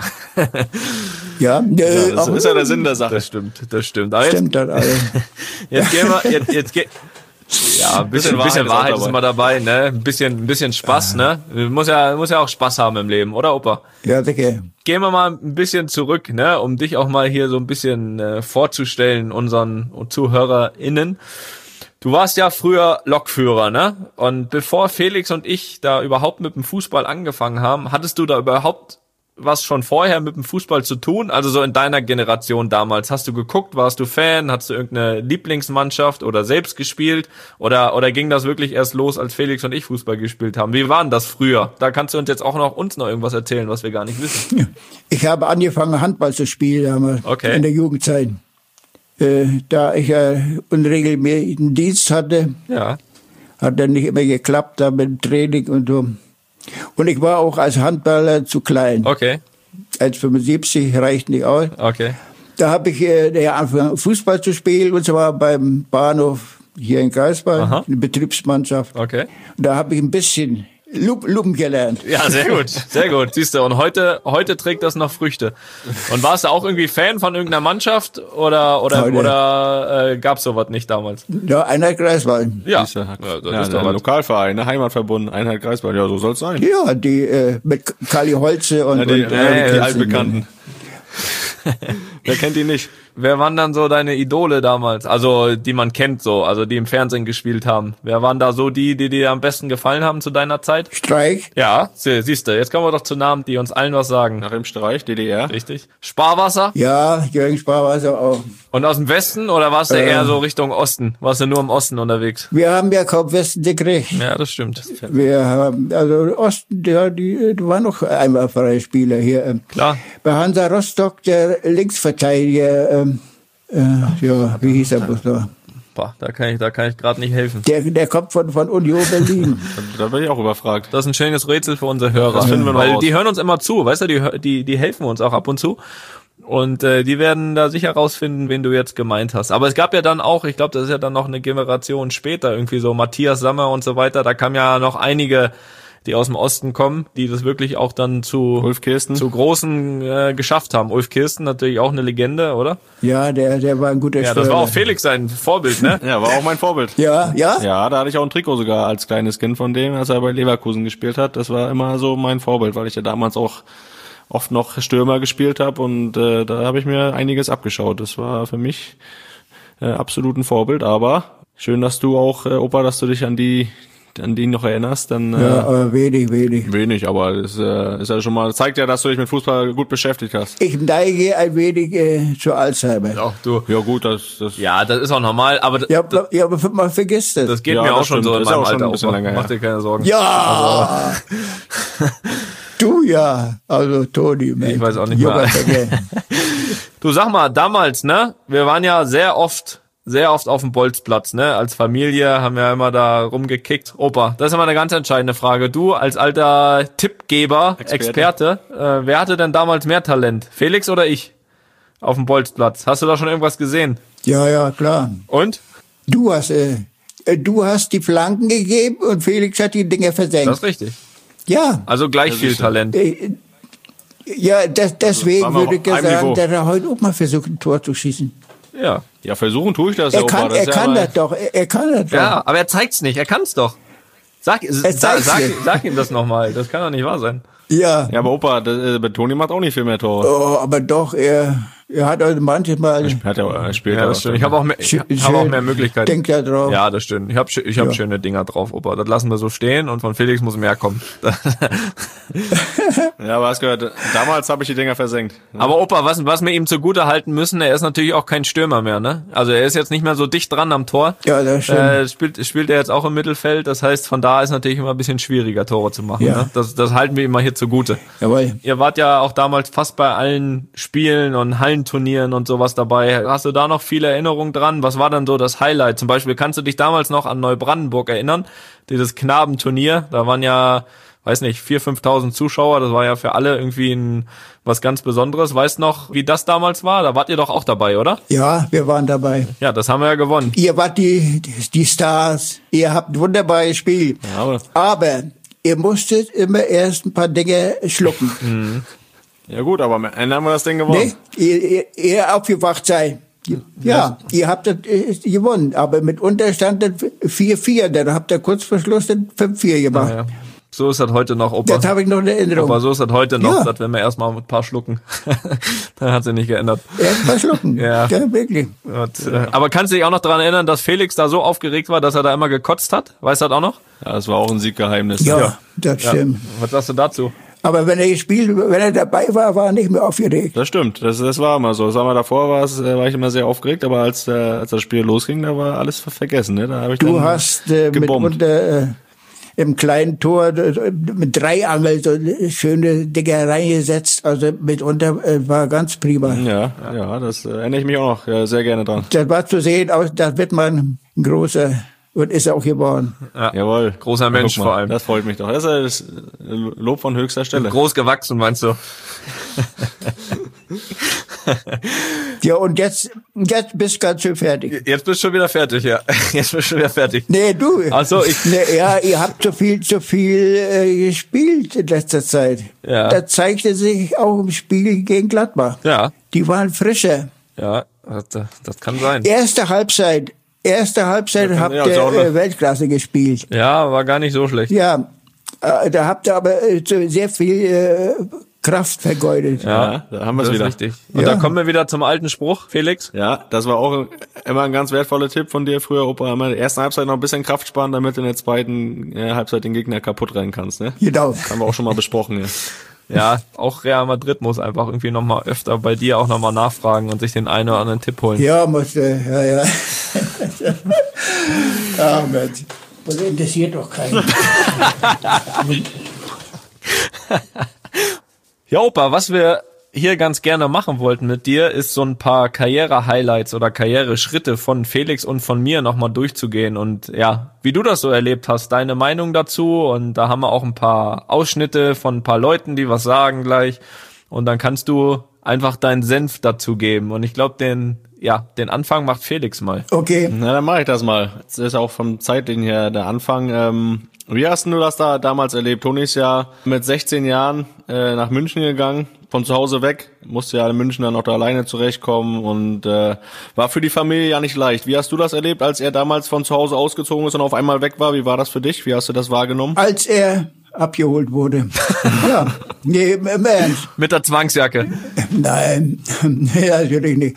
Speaker 1: Ja, nö,
Speaker 3: Ja, das
Speaker 1: auch-
Speaker 3: ist ja der Sinn der Sache.
Speaker 2: Das stimmt, das stimmt. Aber jetzt,
Speaker 1: stimmt das alles.
Speaker 2: jetzt gehen wir, jetzt, jetzt ge ja, ein bisschen,
Speaker 3: Bisschen
Speaker 2: ein bisschen
Speaker 3: Wahrheit
Speaker 2: Wahrheit
Speaker 3: ist
Speaker 2: ist
Speaker 3: auch
Speaker 2: immer dabei, ne? Ein bisschen, ein bisschen Spaß, ne? Muss ja, muss ja auch Spaß haben im Leben, oder Opa?
Speaker 1: Ja, sicher.
Speaker 2: Gehen wir mal ein bisschen zurück, ne? Um dich auch mal hier so ein bisschen äh, vorzustellen, unseren ZuhörerInnen. Du warst ja früher Lokführer, ne? Und bevor Felix und ich da überhaupt mit dem Fußball angefangen haben, hattest du da überhaupt was schon vorher mit dem Fußball zu tun? Also so in deiner Generation damals. Hast du geguckt? Warst du Fan? Hattest du irgendeine Lieblingsmannschaft oder selbst gespielt? Oder, oder ging das wirklich erst los, als Felix und ich Fußball gespielt haben? Wie war denn das früher? Da kannst du uns jetzt auch noch uns noch irgendwas erzählen, was wir gar nicht wissen.
Speaker 1: Ich habe angefangen, Handball zu spielen damals,
Speaker 2: Okay.
Speaker 1: in der Jugendzeit. Äh, da ich ja unregelmäßigen Dienst hatte,
Speaker 2: Ja.
Speaker 1: hat dann nicht immer geklappt, da mit dem Training und so. Und ich war auch als Handballer zu klein.
Speaker 2: Okay.
Speaker 1: eins Komma fünfundsiebzig reicht nicht aus.
Speaker 2: Okay.
Speaker 1: Da habe ich äh, ja, angefangen, Fußball zu spielen, und zwar beim Bahnhof hier in Greifswald,
Speaker 2: Aha.
Speaker 1: eine Betriebsmannschaft.
Speaker 2: Okay.
Speaker 1: Und da habe ich ein bisschen Lup Lupen gelernt.
Speaker 2: Ja, sehr gut, sehr gut. Siehst du, und heute, heute trägt das noch Früchte. Und warst du auch irgendwie Fan von irgendeiner Mannschaft oder oder
Speaker 1: Heute.
Speaker 2: oder äh, gab's sowas nicht damals?
Speaker 1: Ja, Einheit Greifswald.
Speaker 2: Ja,
Speaker 3: Siehst du,
Speaker 2: ja, das
Speaker 3: ja,
Speaker 2: ist doch
Speaker 3: ein
Speaker 2: was.
Speaker 3: Lokalverein, ne, Heimatverbund, Einheit Greifswald, ja, so soll's sein.
Speaker 1: Ja, die äh, mit Kali Holze und,
Speaker 3: Ja, die,
Speaker 1: und
Speaker 3: ja,
Speaker 2: äh,
Speaker 3: die
Speaker 2: die
Speaker 3: Altbekannten. Wer kennt die nicht?
Speaker 2: Wer waren dann so deine Idole damals? Also die man kennt so, also die im Fernsehen gespielt haben. Wer waren da so die, die dir am besten gefallen haben zu deiner Zeit?
Speaker 1: Streich.
Speaker 2: Ja, sie- siehst du, jetzt kommen wir doch zu Namen, die uns allen was sagen.
Speaker 3: Nach dem Streich, D D R.
Speaker 2: Richtig? Sparwasser?
Speaker 1: Ja, Jürgen Sparwasser auch.
Speaker 2: Und aus dem Westen oder warst du
Speaker 1: Äh.
Speaker 2: eher so Richtung Osten? Warst du nur im Osten unterwegs?
Speaker 1: Wir haben ja kaum Westen gekriegt.
Speaker 2: Ja, das stimmt.
Speaker 1: Wir haben, also Osten, ja, die, die waren noch einwandfreie Spieler hier. ähm.
Speaker 2: Klar.
Speaker 1: Bei Hansa Rostock, der Linksverteidiger, ähm, äh, ja, wie hieß er bloß noch?
Speaker 2: Boah, da kann ich, da kann ich gerade nicht helfen.
Speaker 1: Der, der kommt von, von Union Berlin.
Speaker 3: Da bin ich auch überfragt.
Speaker 2: Das ist ein schönes Rätsel für unsere Hörer.
Speaker 3: Das finden wir noch
Speaker 2: Weil
Speaker 3: raus.
Speaker 2: die hören uns immer zu, weißt du, die, hö- die, die helfen uns auch ab und zu. Und äh, die werden da sicher rausfinden, wen du jetzt gemeint hast. Aber es gab ja dann auch, ich glaube, das ist ja dann noch eine Generation später, irgendwie so Matthias Sammer und so weiter, da kamen ja noch einige die aus dem Osten kommen, die das wirklich auch dann zu,
Speaker 3: Ulf Kirsten.
Speaker 2: zu großen äh, geschafft haben. Ulf Kirsten natürlich auch eine Legende, oder?
Speaker 1: Ja, der, der war ein guter
Speaker 2: Ja,
Speaker 1: Stürmer.
Speaker 2: das war auch Felix sein Vorbild, ne?
Speaker 3: Ja, war auch mein Vorbild.
Speaker 1: Ja, ja?
Speaker 3: Ja, da hatte ich auch ein Trikot sogar als kleines Kind von dem, als er bei Leverkusen gespielt hat. Das war immer so mein Vorbild, weil ich ja damals auch oft noch Stürmer gespielt habe und äh, da habe ich mir einiges abgeschaut. Das war für mich äh, absolut ein Vorbild, aber schön, dass du auch, äh, Opa, dass du dich an die an die noch erinnerst, dann äh,
Speaker 1: Ja, aber wenig, wenig.
Speaker 3: wenig, aber das äh, ist ja schon mal, zeigt ja, dass du dich mit Fußball gut beschäftigt hast.
Speaker 1: Ich neige ein wenig äh, zu Alzheimer.
Speaker 2: Auch du.
Speaker 3: Ja gut, das das
Speaker 2: Ja, das ist auch normal, aber d-
Speaker 1: Ja, aber- ja, aber man vergisst das.
Speaker 2: das geht
Speaker 3: Ja,
Speaker 2: mir auch
Speaker 3: das
Speaker 2: schon
Speaker 3: stimmt.
Speaker 2: so in
Speaker 3: Das ist
Speaker 2: meinem
Speaker 3: auch schon
Speaker 2: Alter.
Speaker 3: ein bisschen
Speaker 2: Opa.
Speaker 3: länger
Speaker 2: Mach
Speaker 3: her.
Speaker 2: dir keine Sorgen.
Speaker 1: Ja! Du ja, also Toni, Mensch.
Speaker 2: Ich weiß auch nicht
Speaker 1: Junger
Speaker 2: mehr.
Speaker 1: Bengel.
Speaker 2: Du sag mal, damals, ne? Wir waren ja sehr oft, sehr oft auf dem Bolzplatz, ne? Als Familie haben wir immer da rumgekickt. Opa, das ist immer eine ganz entscheidende Frage. Du als alter Tippgeber, Experte,
Speaker 3: Experte
Speaker 2: äh, wer hatte denn damals mehr Talent? Felix oder ich? Auf dem Bolzplatz. Hast du da schon irgendwas gesehen?
Speaker 1: Ja, ja, klar.
Speaker 2: Und?
Speaker 1: Du hast, äh, äh, du hast die Flanken gegeben und Felix hat die Dinger
Speaker 2: Das
Speaker 1: versenkt.
Speaker 2: ist richtig.
Speaker 1: Ja.
Speaker 2: Also gleich
Speaker 3: Ja,
Speaker 2: viel
Speaker 3: sicher.
Speaker 2: Talent.
Speaker 1: Äh, Ja, das, deswegen
Speaker 3: waren wir
Speaker 1: würde ich
Speaker 3: auf einem
Speaker 1: ja sagen,
Speaker 3: Niveau.
Speaker 1: dass er heute auch mal versucht, ein Tor zu schießen.
Speaker 2: Ja.
Speaker 3: Ja, versuchen tue ich das,
Speaker 1: Er
Speaker 3: ja, Opa.
Speaker 1: kann,
Speaker 3: Das
Speaker 1: er
Speaker 3: ist ja
Speaker 1: kann
Speaker 3: mal-
Speaker 1: das doch, er, er kann das doch.
Speaker 2: Ja, aber er zeigt's nicht. Er kann's doch. Sag, sag,
Speaker 1: zeigt's
Speaker 2: sag,
Speaker 1: nicht.
Speaker 2: sag ihm das nochmal. Das kann doch nicht wahr sein.
Speaker 1: Ja.
Speaker 3: Ja, aber Opa, das, äh, Toni macht auch nicht viel mehr Tore.
Speaker 1: Oh, aber doch, er, er hat also manchmal,
Speaker 3: Hat er, er spielt
Speaker 2: Ja, das stimmt. Ich habe auch mehr, ich habe auch mehr Möglichkeiten.
Speaker 1: denkt da drauf.
Speaker 2: Ja, das stimmt. Ich habe ich hab
Speaker 1: Ja.
Speaker 2: schöne Dinger drauf, Opa. Das lassen wir so stehen und von Felix muss mehr kommen.
Speaker 3: Ja, aber hast gehört, damals habe ich die Dinger versenkt.
Speaker 2: Aber Opa, was, was wir ihm zugute halten müssen, er ist natürlich auch kein Stürmer mehr, ne? Also er ist jetzt nicht mehr so dicht dran am Tor.
Speaker 1: Ja, das stimmt.
Speaker 2: Äh, spielt, spielt er jetzt auch im Mittelfeld. Das heißt, von da ist natürlich immer ein bisschen schwieriger, Tore zu machen.
Speaker 1: Ja.
Speaker 2: Ne? Das, das halten wir immer hier zugute.
Speaker 1: Jawohl.
Speaker 2: Ihr wart ja auch damals fast bei allen Spielen und Hallenturnieren und sowas dabei. Hast du da noch viele Erinnerungen dran? Was war dann so das Highlight? Zum Beispiel, kannst du dich damals noch an Neubrandenburg erinnern? Dieses Knabenturnier, da waren ja, weiß nicht, viertausend, fünftausend Zuschauer. Das war ja für alle irgendwie ein, was ganz Besonderes. Weißt noch, wie das damals war? Da wart ihr doch auch dabei, oder?
Speaker 1: Ja, wir waren dabei.
Speaker 2: Ja, das haben wir ja gewonnen.
Speaker 1: Ihr wart die, die Stars. Ihr habt wunderbar gespielt.
Speaker 3: Ja, aber,
Speaker 1: Aber ihr musstet immer erst ein paar Dinge schlucken.
Speaker 3: ja gut, aber am Ende haben wir das Ding gewonnen.
Speaker 1: Ne? Ihr, ihr, ihr aufgewacht seid. Ja, ihr habt das äh, gewonnen. Aber mit Unterstand vier vier. Dann habt ihr kurz vor Schluss dann fünf vier gemacht.
Speaker 2: Ja. So ist das heute noch, Opa.
Speaker 1: Das habe ich noch in Erinnerung.
Speaker 2: Aber so ist das heute noch,
Speaker 1: Ja.
Speaker 2: dass wenn wir erstmal ein paar schlucken. Dann hat sich nicht geändert.
Speaker 1: Erst mal schlucken.
Speaker 2: Ja.
Speaker 1: ja wirklich.
Speaker 2: Und, äh, aber kannst du dich auch noch daran erinnern, dass Felix da so aufgeregt war, dass er da immer gekotzt hat? Weißt du das auch noch?
Speaker 3: Ja, das war auch ein Sieggeheimnis.
Speaker 1: Ja, das stimmt.
Speaker 2: Was sagst du dazu?
Speaker 1: Aber wenn er gespielt, wenn er dabei war, war er nicht mehr aufgeregt.
Speaker 3: Das stimmt, das, das war immer so. Das war mal davor, war, es, äh, war ich immer sehr aufgeregt, aber als, äh, als das Spiel losging, da war alles ver- vergessen. Ne? Da hab ich
Speaker 1: Du
Speaker 3: dann
Speaker 1: hast äh,
Speaker 3: gebombt.
Speaker 1: mitunter äh, im kleinen Tor äh, mit Dreiangel so schöne Dinger reingesetzt. Also mitunter äh, war ganz prima.
Speaker 3: Ja, ja, das äh, erinnere ich mich auch noch äh, sehr gerne dran.
Speaker 1: Das war zu sehen, aus, das wird man ein großer und ist er auch geworden.
Speaker 2: Ja.
Speaker 3: Jawohl.
Speaker 2: Großer Mensch
Speaker 3: Guck mal,
Speaker 2: vor allem.
Speaker 3: Das freut mich doch. Das ist äh, das Lob von höchster Stelle.
Speaker 2: Groß gewachsen, meinst du?
Speaker 1: Ja, und jetzt, jetzt bist du ganz schön fertig.
Speaker 2: Jetzt bist du schon wieder fertig, ja. Jetzt bist du schon wieder fertig.
Speaker 1: Nee, du.
Speaker 2: Ach so, ich-
Speaker 1: Nee, ja, ihr habt zu viel, zu viel äh, gespielt in letzter Zeit.
Speaker 2: Ja.
Speaker 1: Das zeigte sich auch im Spiel gegen Gladbach.
Speaker 2: Ja,
Speaker 1: Die waren frischer.
Speaker 2: ja, das, das kann sein.
Speaker 1: Erste Halbzeit, erste Halbzeit habt
Speaker 3: ja,
Speaker 1: ihr
Speaker 3: so, ne?
Speaker 1: äh, Weltklasse gespielt.
Speaker 2: Ja, war gar nicht so schlecht.
Speaker 1: Ja, äh, da habt ihr aber äh, so sehr viel äh, Kraft vergeudet.
Speaker 3: Ja, da haben wir es
Speaker 2: Das ist
Speaker 3: wieder.
Speaker 2: richtig. Und
Speaker 1: Ja.
Speaker 2: da kommen wir wieder zum alten Spruch, Felix.
Speaker 3: Ja, das war auch immer ein ganz wertvoller Tipp von dir früher, Opa. Immer in der ersten Halbzeit noch ein bisschen Kraft sparen, damit du in der zweiten äh, Halbzeit den Gegner kaputt rennen kannst. Ne?
Speaker 1: Genau.
Speaker 3: Haben wir auch schon mal besprochen. Ja.
Speaker 2: Ja, auch Real Madrid muss einfach irgendwie nochmal öfter bei dir auch nochmal nachfragen und sich den einen oder anderen Tipp holen.
Speaker 1: Ja, musste, ja, ja. Ach Mensch, das interessiert doch keinen.
Speaker 2: Ja, Opa, was wir hier ganz gerne machen wollten mit dir, ist so ein paar Karriere-Highlights oder Karriereschritte von Felix und von mir nochmal durchzugehen und ja, wie du das so erlebt hast, deine Meinung dazu und da haben wir auch ein paar Ausschnitte von ein paar Leuten, die was sagen gleich und dann kannst du einfach deinen Senf dazu geben und ich glaube, den, ja, den Anfang macht Felix mal.
Speaker 1: Okay,
Speaker 3: Na, dann mache ich das mal. Jetzt ist auch vom zeitlichen her der Anfang. Ähm, Wie hast du das da damals erlebt? Toni ist ja mit sechzehn Jahren äh, nach München gegangen, von zu Hause weg, musste ja in München dann auch da alleine zurechtkommen und äh, war für die Familie ja nicht leicht. Wie hast du das erlebt, als er damals von zu Hause ausgezogen ist und auf einmal weg war? Wie war das für dich? Wie hast du das wahrgenommen?
Speaker 1: Als er abgeholt wurde. Ja, nee, im Ernst.
Speaker 2: Mit der Zwangsjacke?
Speaker 1: Nein, natürlich nicht.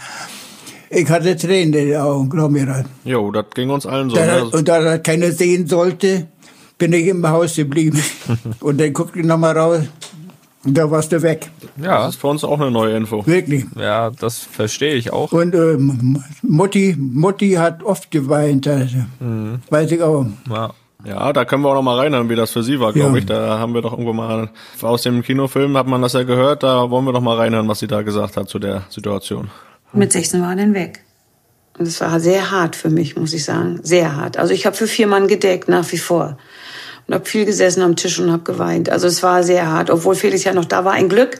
Speaker 1: Ich hatte Tränen in den Augen, glaub mir das.
Speaker 3: Jo, das ging uns allen so.
Speaker 1: Da, und da das keiner sehen sollte, bin ich im Haus geblieben. Und dann guckte ich nochmal raus und da warst du weg.
Speaker 2: Ja.
Speaker 3: Das ist für uns auch eine neue Info.
Speaker 1: Wirklich.
Speaker 2: Ja, das verstehe ich auch.
Speaker 1: Und ähm, Mutti, Mutti hat oft geweint, also. Mhm. Weiß ich auch.
Speaker 2: Ja.
Speaker 3: Ja, da können wir auch noch mal reinhören, wie das für sie war, glaube
Speaker 1: Ja.
Speaker 3: ich. Da haben wir doch irgendwo mal, aus dem Kinofilm hat man das ja gehört, da wollen wir doch mal reinhören, was sie da gesagt hat zu der Situation.
Speaker 5: Mit sechzehn war er dann weg. Und es war sehr hart für mich, muss ich sagen. Sehr hart. Also ich habe für vier Mann gedeckt, nach wie vor. Und habe viel gesessen am Tisch und habe geweint. Also es war sehr hart, obwohl Felix ja noch da war, ein Glück.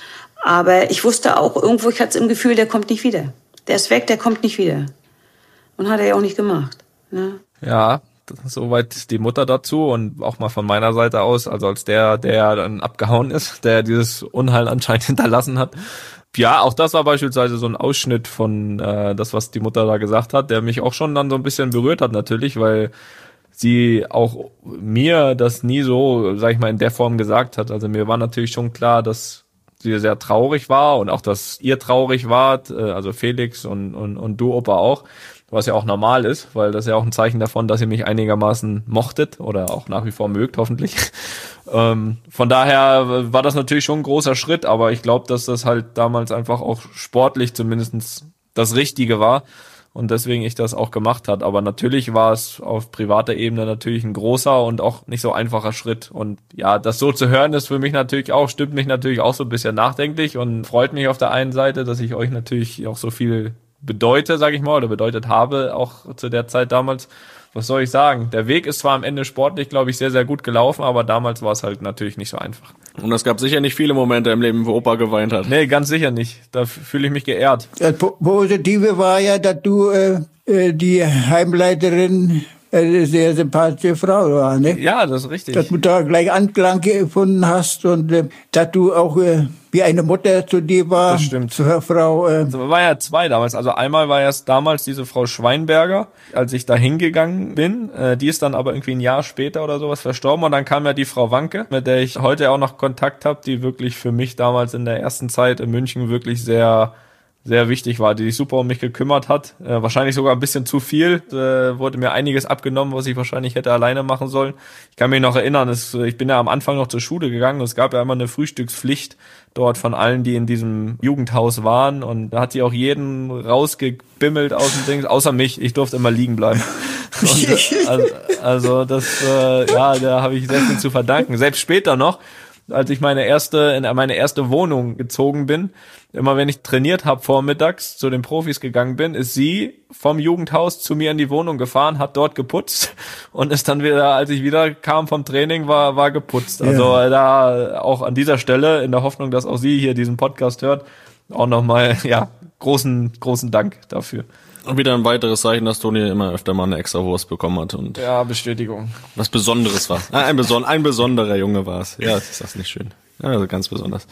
Speaker 5: Aber ich wusste auch irgendwo, ich hatte im Gefühl, der kommt nicht wieder. Der ist weg, der kommt nicht wieder. Und hat er ja auch nicht gemacht. Ne?
Speaker 2: Ja, soweit die Mutter dazu und auch mal von meiner Seite aus, also als der, der dann abgehauen ist, der dieses Unheil anscheinend hinterlassen hat. Ja, auch das war beispielsweise so ein Ausschnitt von äh, das, was die Mutter da gesagt hat, der mich auch schon dann so ein bisschen berührt hat natürlich, weil sie auch mir das nie so, sag ich mal, in der Form gesagt hat. Also mir war natürlich schon klar, dass sie sehr traurig war und auch, dass ihr traurig wart, äh, also Felix und, und, und du, Opa, auch. Was ja auch normal ist, weil das ist ja auch ein Zeichen davon, dass ihr mich einigermaßen mochtet oder auch nach wie vor mögt, hoffentlich. Ähm, von daher war das natürlich schon ein großer Schritt, aber ich glaube, dass das halt damals einfach auch sportlich zumindest das Richtige war und deswegen ich das auch gemacht hat. Aber natürlich war es auf privater Ebene natürlich ein großer und auch nicht so einfacher Schritt. Und ja, das so zu hören ist für mich natürlich auch, stimmt mich natürlich auch so ein bisschen nachdenklich und freut mich auf der einen Seite, dass ich euch natürlich auch so viel bedeute, sage ich mal, oder bedeutet habe, auch zu der Zeit damals. Was soll ich sagen? Der Weg ist zwar am Ende sportlich, glaube ich, sehr, sehr gut gelaufen, aber damals war es halt natürlich nicht so einfach.
Speaker 3: Und es gab sicher nicht viele Momente im Leben, wo Opa geweint hat.
Speaker 2: Nee, ganz sicher nicht. Da fühle ich mich geehrt.
Speaker 1: Das Positive war ja, dass du äh, die Heimleiterin eine sehr sympathische Frau war, ne?
Speaker 2: Ja, das ist richtig.
Speaker 1: Dass du da gleich Anklang gefunden hast und äh, dass du auch äh, wie eine Mutter zu dir war.
Speaker 2: Das stimmt.
Speaker 1: Zur Frau. Äh,
Speaker 2: Also, war ja zwei damals. Also einmal war erst damals diese Frau Schweinberger, als ich da hingegangen bin. Äh, die ist dann aber irgendwie ein Jahr später oder sowas verstorben. Und dann kam ja die Frau Wanke, mit der ich heute auch noch Kontakt habe, die wirklich für mich damals in der ersten Zeit in München wirklich sehr sehr wichtig war, die sich super um mich gekümmert hat. Äh, wahrscheinlich sogar ein bisschen zu viel. Äh, wurde mir einiges abgenommen, was ich wahrscheinlich hätte alleine machen sollen. Ich kann mich noch erinnern, es, ich bin ja am Anfang noch zur Schule gegangen. Es gab ja immer eine Frühstückspflicht dort von allen, die in diesem Jugendhaus waren. Und da hat sie auch jeden rausgebimmelt aus dem Ding, außer mich. Ich durfte immer liegen bleiben. Und, also, also das, äh, ja, da habe ich sehr viel zu verdanken. Selbst später noch, als ich meine erste in meine erste Wohnung gezogen bin, immer wenn ich trainiert habe vormittags zu den Profis gegangen bin, ist sie vom Jugendhaus zu mir in die Wohnung gefahren, hat dort geputzt und ist dann wieder, als ich wieder kam vom Training, war war geputzt. Ja. Also da auch an dieser Stelle, in der Hoffnung, dass auch sie hier diesen Podcast hört, auch nochmal, ja, großen großen Dank dafür.
Speaker 3: Und wieder ein weiteres Zeichen, dass Toni immer öfter mal eine extra Wurst bekommen hat und
Speaker 2: ja, Bestätigung.
Speaker 3: Was Besonderes war. Ein, beson- ein besonderer Junge war es. Ja, ist das nicht schön. Ja, also ganz besonders.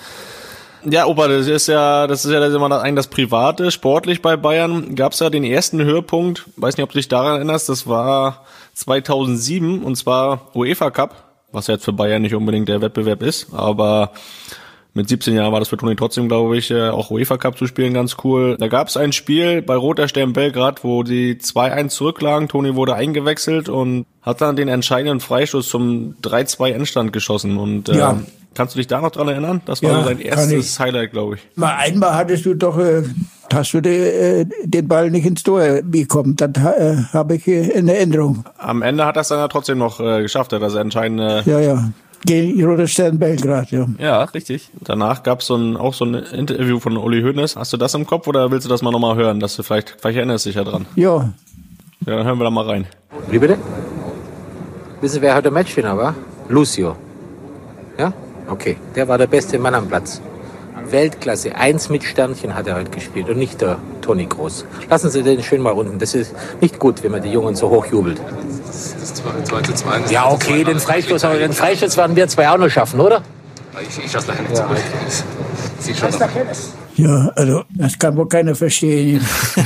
Speaker 3: Ja, Opa, das ist ja, das ist ja das immer das, eigentlich das Private. Sportlich bei Bayern gab es ja den ersten Höhepunkt. Weiß nicht, ob du dich daran erinnerst. Das war zweitausendsieben und zwar UEFA Cup, was ja jetzt für Bayern nicht unbedingt der Wettbewerb ist, aber mit siebzehn Jahren war das für Toni trotzdem, glaube ich, auch UEFA Cup zu spielen ganz cool. Da gab es ein Spiel bei Roter Stern Belgrad, wo die zwei eins zurücklagen. Toni wurde eingewechselt und hat dann den entscheidenden Freistoß zum drei zwei Endstand geschossen. Und äh, ja. Kannst du dich da noch dran erinnern? Das war
Speaker 1: ja,
Speaker 3: so dein erstes Highlight, glaube ich.
Speaker 1: Mal einmal hattest du doch, äh, hast du de, äh, den Ball nicht ins Tor bekommen. Das äh, habe ich äh, in Erinnerung.
Speaker 3: Am Ende hat er es dann ja trotzdem noch äh, geschafft, das entscheidende.
Speaker 1: Ja, ja. Gegen Roter Stern Belgrad, ja.
Speaker 2: Ja, richtig.
Speaker 3: Danach gab es so ein, auch so ein Interview von Uli Hoeneß. Hast du das im Kopf oder willst du das mal nochmal hören? Dass du vielleicht, vielleicht erinnerst du dich ja dran.
Speaker 1: Ja.
Speaker 3: Ja, dann hören wir da mal rein.
Speaker 6: Wie bitte? Wissen Sie, wer heute Matchwinner war? Lucio. Ja? Okay. Der war der beste Mann am Platz. Weltklasse. Eins mit Sternchen hat er heute gespielt und nicht der Toni Kroos. Lassen Sie den schön mal runden. Das ist nicht gut, wenn man die Jungen so hoch jubelt.
Speaker 7: Das zwei zu zwei.
Speaker 6: Ja, okay, den Freistoß, aber den Freistoß werden wir zwei auch noch schaffen, oder?
Speaker 7: Ich, ich schaue leider nicht zurück. Sieht schon aus.
Speaker 1: Ja, also das kann wohl keiner verstehen.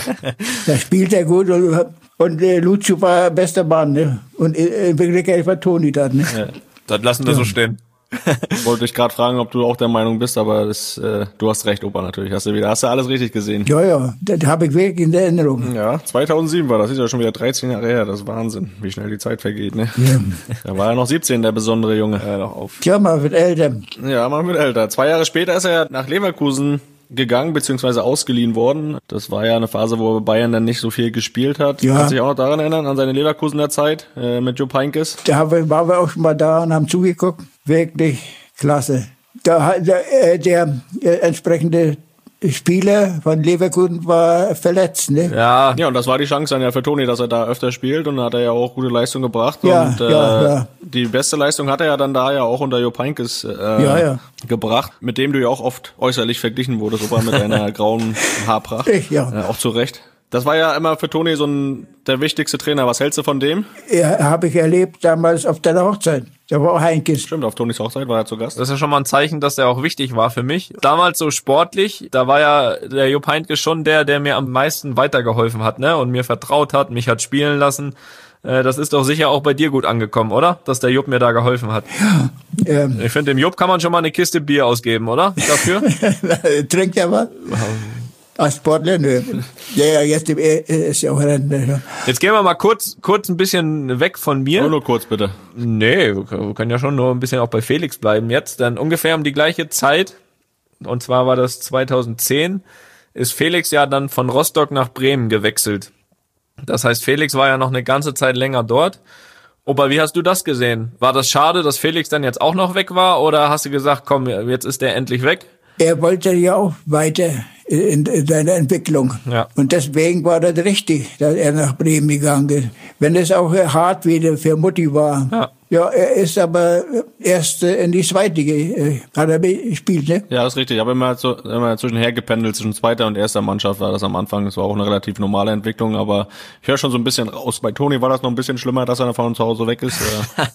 Speaker 1: Da spielt er gut und, und äh, Lucio war bester Mann. Ne? Und äh, in Wirklichkeit war Toni da. Ne?
Speaker 2: Ja, das lassen wir ja so stehen.
Speaker 3: Wollte ich gerade fragen, ob du auch der Meinung bist, aber das, äh, du hast recht, Opa, natürlich. Hast du wieder, hast du alles richtig gesehen.
Speaker 1: Ja, ja, das habe ich wirklich in Erinnerung.
Speaker 3: Ja, zweitausendsieben war das, ist ja schon wieder dreizehn Jahre her, das ist Wahnsinn, wie schnell die Zeit vergeht, ne? Ja. Da war er noch siebzehn, der besondere Junge. Äh, noch auf.
Speaker 1: Tja, man wird älter.
Speaker 3: Ja, man wird älter. Zwei Jahre später ist er nach Leverkusen gegangen, beziehungsweise ausgeliehen worden. Das war ja eine Phase, wo Bayern dann nicht so viel gespielt hat.
Speaker 1: Ja.
Speaker 3: Kannst du dich auch noch daran erinnern, an seine Leverkusener Zeit äh, mit Jupp Heynckes?
Speaker 1: Da waren wir auch schon mal da und haben zugeguckt. Wirklich klasse. Da, der, der, der entsprechende Spieler von Leverkusen war verletzt, ne?
Speaker 3: Ja. Ja, und das war die Chance dann ja für Toni, dass er da öfter spielt, und da hat er ja auch gute Leistung gebracht.
Speaker 1: Ja,
Speaker 3: und äh,
Speaker 1: ja, ja.
Speaker 3: Die beste Leistung hat er ja dann da ja auch unter Jupp Heynckes äh,
Speaker 1: ja, ja.
Speaker 3: gebracht, mit dem du ja auch oft äußerlich verglichen wurdest, sogar mit einer grauen Haarpracht.
Speaker 1: Ich, ja.
Speaker 3: Äh, auch zu Recht. Das war ja immer für Toni so ein, der wichtigste Trainer. Was hältst du von dem?
Speaker 1: Ja, habe ich erlebt damals auf deiner Hochzeit. Da war auch Heynckes.
Speaker 3: Stimmt, auf Tonis Hochzeit war er zu Gast.
Speaker 2: Das ist ja schon mal ein Zeichen, dass er auch wichtig war für mich. Damals so sportlich, da war ja der Jupp Heynckes schon der, der mir am meisten weitergeholfen hat, ne? Und mir vertraut hat, mich hat spielen lassen. Das ist doch sicher auch bei dir gut angekommen, oder? Dass der Jupp mir da geholfen hat.
Speaker 1: Ja. Ähm.
Speaker 2: Ich finde, dem Jupp kann man schon mal eine Kiste Bier ausgeben, oder? Dafür?
Speaker 1: Trinkt er was? Als Sportler, nö. Ja, ja, jetzt ist ja auch Rentner. Ja.
Speaker 2: Jetzt gehen wir mal kurz, kurz ein bisschen weg von mir.
Speaker 3: Nur, nur kurz, bitte.
Speaker 2: Nee, wir können ja schon nur ein bisschen auch bei Felix bleiben jetzt. Dann ungefähr um die gleiche Zeit, und zwar war das zweitausendzehn, ist Felix ja dann von Rostock nach Bremen gewechselt. Das heißt, Felix war ja noch eine ganze Zeit länger dort. Opa, wie hast du das gesehen? War das schade, dass Felix dann jetzt auch noch weg war, oder hast du gesagt, komm, jetzt ist der endlich weg?
Speaker 1: Er wollte ja auch weiter in, in seiner Entwicklung. Ja. Und deswegen war das richtig, dass er nach Bremen gegangen ist. Wenn es auch hart wieder für Mutti war. Ja, ja, er ist aber erst in die zweite, äh, hat er gespielt, ne?
Speaker 3: Ja, das ist richtig. Ich habe immer, so, immer zwischenher gependelt, zwischen zweiter und erster Mannschaft war das am Anfang. Das war auch eine relativ normale Entwicklung, aber ich höre schon so ein bisschen raus. Bei Toni war das noch ein bisschen schlimmer, dass er von zu Hause weg ist.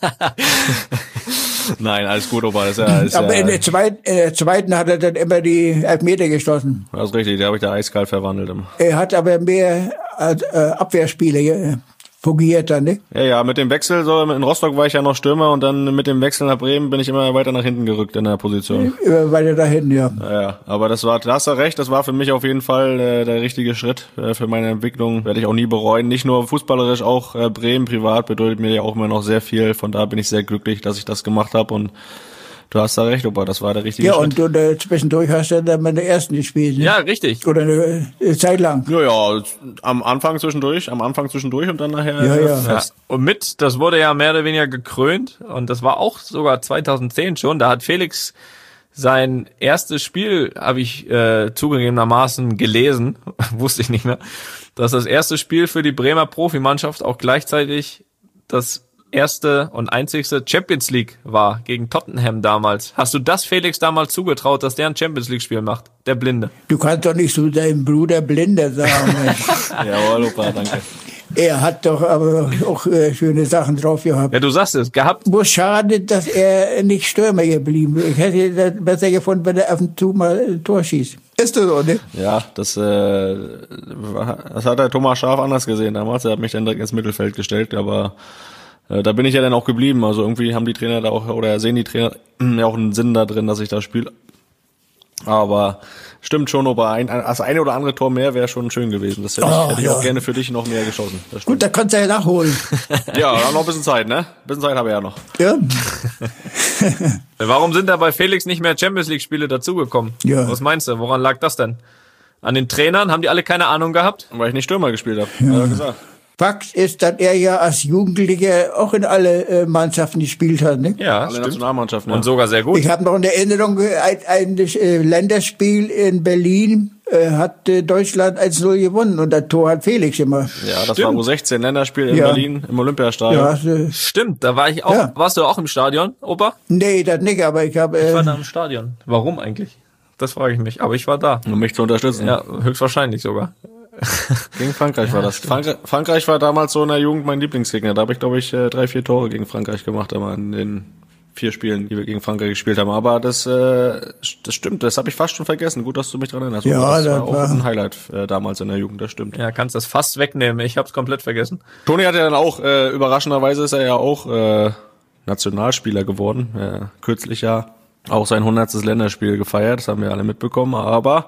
Speaker 3: Nein, alles gut, Opa. Das ist ja, ist
Speaker 1: aber
Speaker 3: ja,
Speaker 1: in, der zweiten, in der zweiten hat er dann immer die Elfmeter geschossen.
Speaker 3: Das ist richtig, der habe ich da eiskalt verwandelt. Immer.
Speaker 1: Er hat aber mehr äh, Abwehrspiele äh, fungiert dann, ne?
Speaker 3: Ja, ja, mit dem Wechsel, so in Rostock war ich ja noch Stürmer, und dann mit dem Wechsel nach Bremen bin ich immer weiter nach hinten gerückt in der Position.
Speaker 1: Immer weiter dahin, ja.
Speaker 3: Ja, ja, aber das war, da hast du recht, das war für mich auf jeden Fall äh, der richtige Schritt äh, für meine Entwicklung. Werde ich auch nie bereuen. Nicht nur fußballerisch, auch äh, Bremen privat bedeutet mir ja auch immer noch sehr viel. Von da bin ich sehr glücklich, dass ich das gemacht habe, und du hast da recht, Opa, das war der richtige
Speaker 1: ja,
Speaker 3: Schritt.
Speaker 1: Ja, und, und äh, zwischendurch hast du dann bei der ersten gespielt. Ne?
Speaker 2: Ja, richtig.
Speaker 1: Oder eine äh, Zeit lang.
Speaker 3: Ja, ja, am Anfang zwischendurch, am Anfang zwischendurch und dann nachher
Speaker 1: ja, ja.
Speaker 2: fest. Ja. Und mit, das wurde ja mehr oder weniger gekrönt, und das war auch sogar zweitausendzehn schon, da hat Felix sein erstes Spiel, habe ich äh, zugegebenermaßen gelesen, wusste ich nicht mehr, dass das erste Spiel für die Bremer Profimannschaft auch gleichzeitig das erste und einzigste Champions League war, gegen Tottenham damals. Hast du das Felix damals zugetraut, dass der ein Champions League Spiel macht? Der Blinde.
Speaker 1: Du kannst doch nicht zu deinem Bruder Blinder sagen.
Speaker 3: Jawohl, Opa, danke.
Speaker 1: Er hat doch aber auch äh, schöne Sachen drauf gehabt.
Speaker 2: Ja, du sagst es, gehabt.
Speaker 1: Muss schade, dass er nicht Stürmer geblieben ist. Ich hätte das besser gefunden, wenn er auf dem Tor mal ein Tor schießt. Ist das so, ne?
Speaker 3: Ja, das, äh, das hat der Thomas Schaaf anders gesehen damals. Er hat mich dann direkt ins Mittelfeld gestellt, aber da bin ich ja dann auch geblieben. Also irgendwie haben die Trainer da auch, oder sehen die Trainer ja auch einen Sinn da drin, dass ich da spiele. Aber stimmt schon, aber ein, das eine oder andere Tor mehr wäre schon schön gewesen. Das hätte ich, oh, hätte ich ja. auch gerne für dich noch mehr geschossen.
Speaker 1: Gut, da kannst du ja nachholen.
Speaker 3: Ja, noch ein bisschen Zeit, ne? Ein bisschen Zeit habe ich ja noch.
Speaker 1: Ja.
Speaker 2: Warum sind da bei Felix nicht mehr Champions League Spiele dazugekommen? Ja. Was meinst du? Woran lag das denn? An den Trainern? Haben die alle keine Ahnung gehabt?
Speaker 3: Weil ich nicht Stürmer gespielt habe,
Speaker 1: ja.
Speaker 3: hat er gesagt.
Speaker 1: Fakt ist, dass er ja als Jugendlicher auch in alle äh, Mannschaften gespielt hat. Ne?
Speaker 2: Ja,
Speaker 3: alle Nationalmannschaften.
Speaker 2: Ja. Und sogar sehr gut.
Speaker 1: Ich habe noch in Erinnerung, ein, ein äh, Länderspiel in Berlin äh, hat äh, Deutschland eins null gewonnen, und das Tor hat Felix gemacht.
Speaker 3: Ja, das Stimmt. war U sechzehn Länderspiel in ja. Berlin im Olympiastadion.
Speaker 1: Ja, also,
Speaker 2: Stimmt, da war ich auch. Ja. Warst du auch im Stadion, Opa?
Speaker 1: Nee, das nicht, aber ich habe... Äh,
Speaker 2: ich war da im Stadion. Warum eigentlich? das frage ich mich. Aber ich war da.
Speaker 3: Um mich zu unterstützen.
Speaker 2: Ja, höchstwahrscheinlich sogar.
Speaker 3: Gegen Frankreich ja, war das. Frankreich, Frankreich war damals so in der Jugend mein Lieblingsgegner. Da habe ich, glaube ich, drei, vier Tore gegen Frankreich gemacht, aber in den vier Spielen, die wir gegen Frankreich gespielt haben. Aber das, äh, das stimmt, das habe ich fast schon vergessen. Gut, dass du mich dran erinnerst.
Speaker 1: Ja,
Speaker 3: das, das war
Speaker 1: war
Speaker 3: auch ein Highlight äh, damals in der Jugend, das stimmt.
Speaker 2: Ja, kannst das fast wegnehmen. Ich habe es komplett vergessen.
Speaker 3: Toni hat ja dann auch, äh, überraschenderweise ist er ja auch äh, Nationalspieler geworden. Äh, kürzlich ja auch sein hundertstes Länderspiel gefeiert. Das haben wir alle mitbekommen. Aber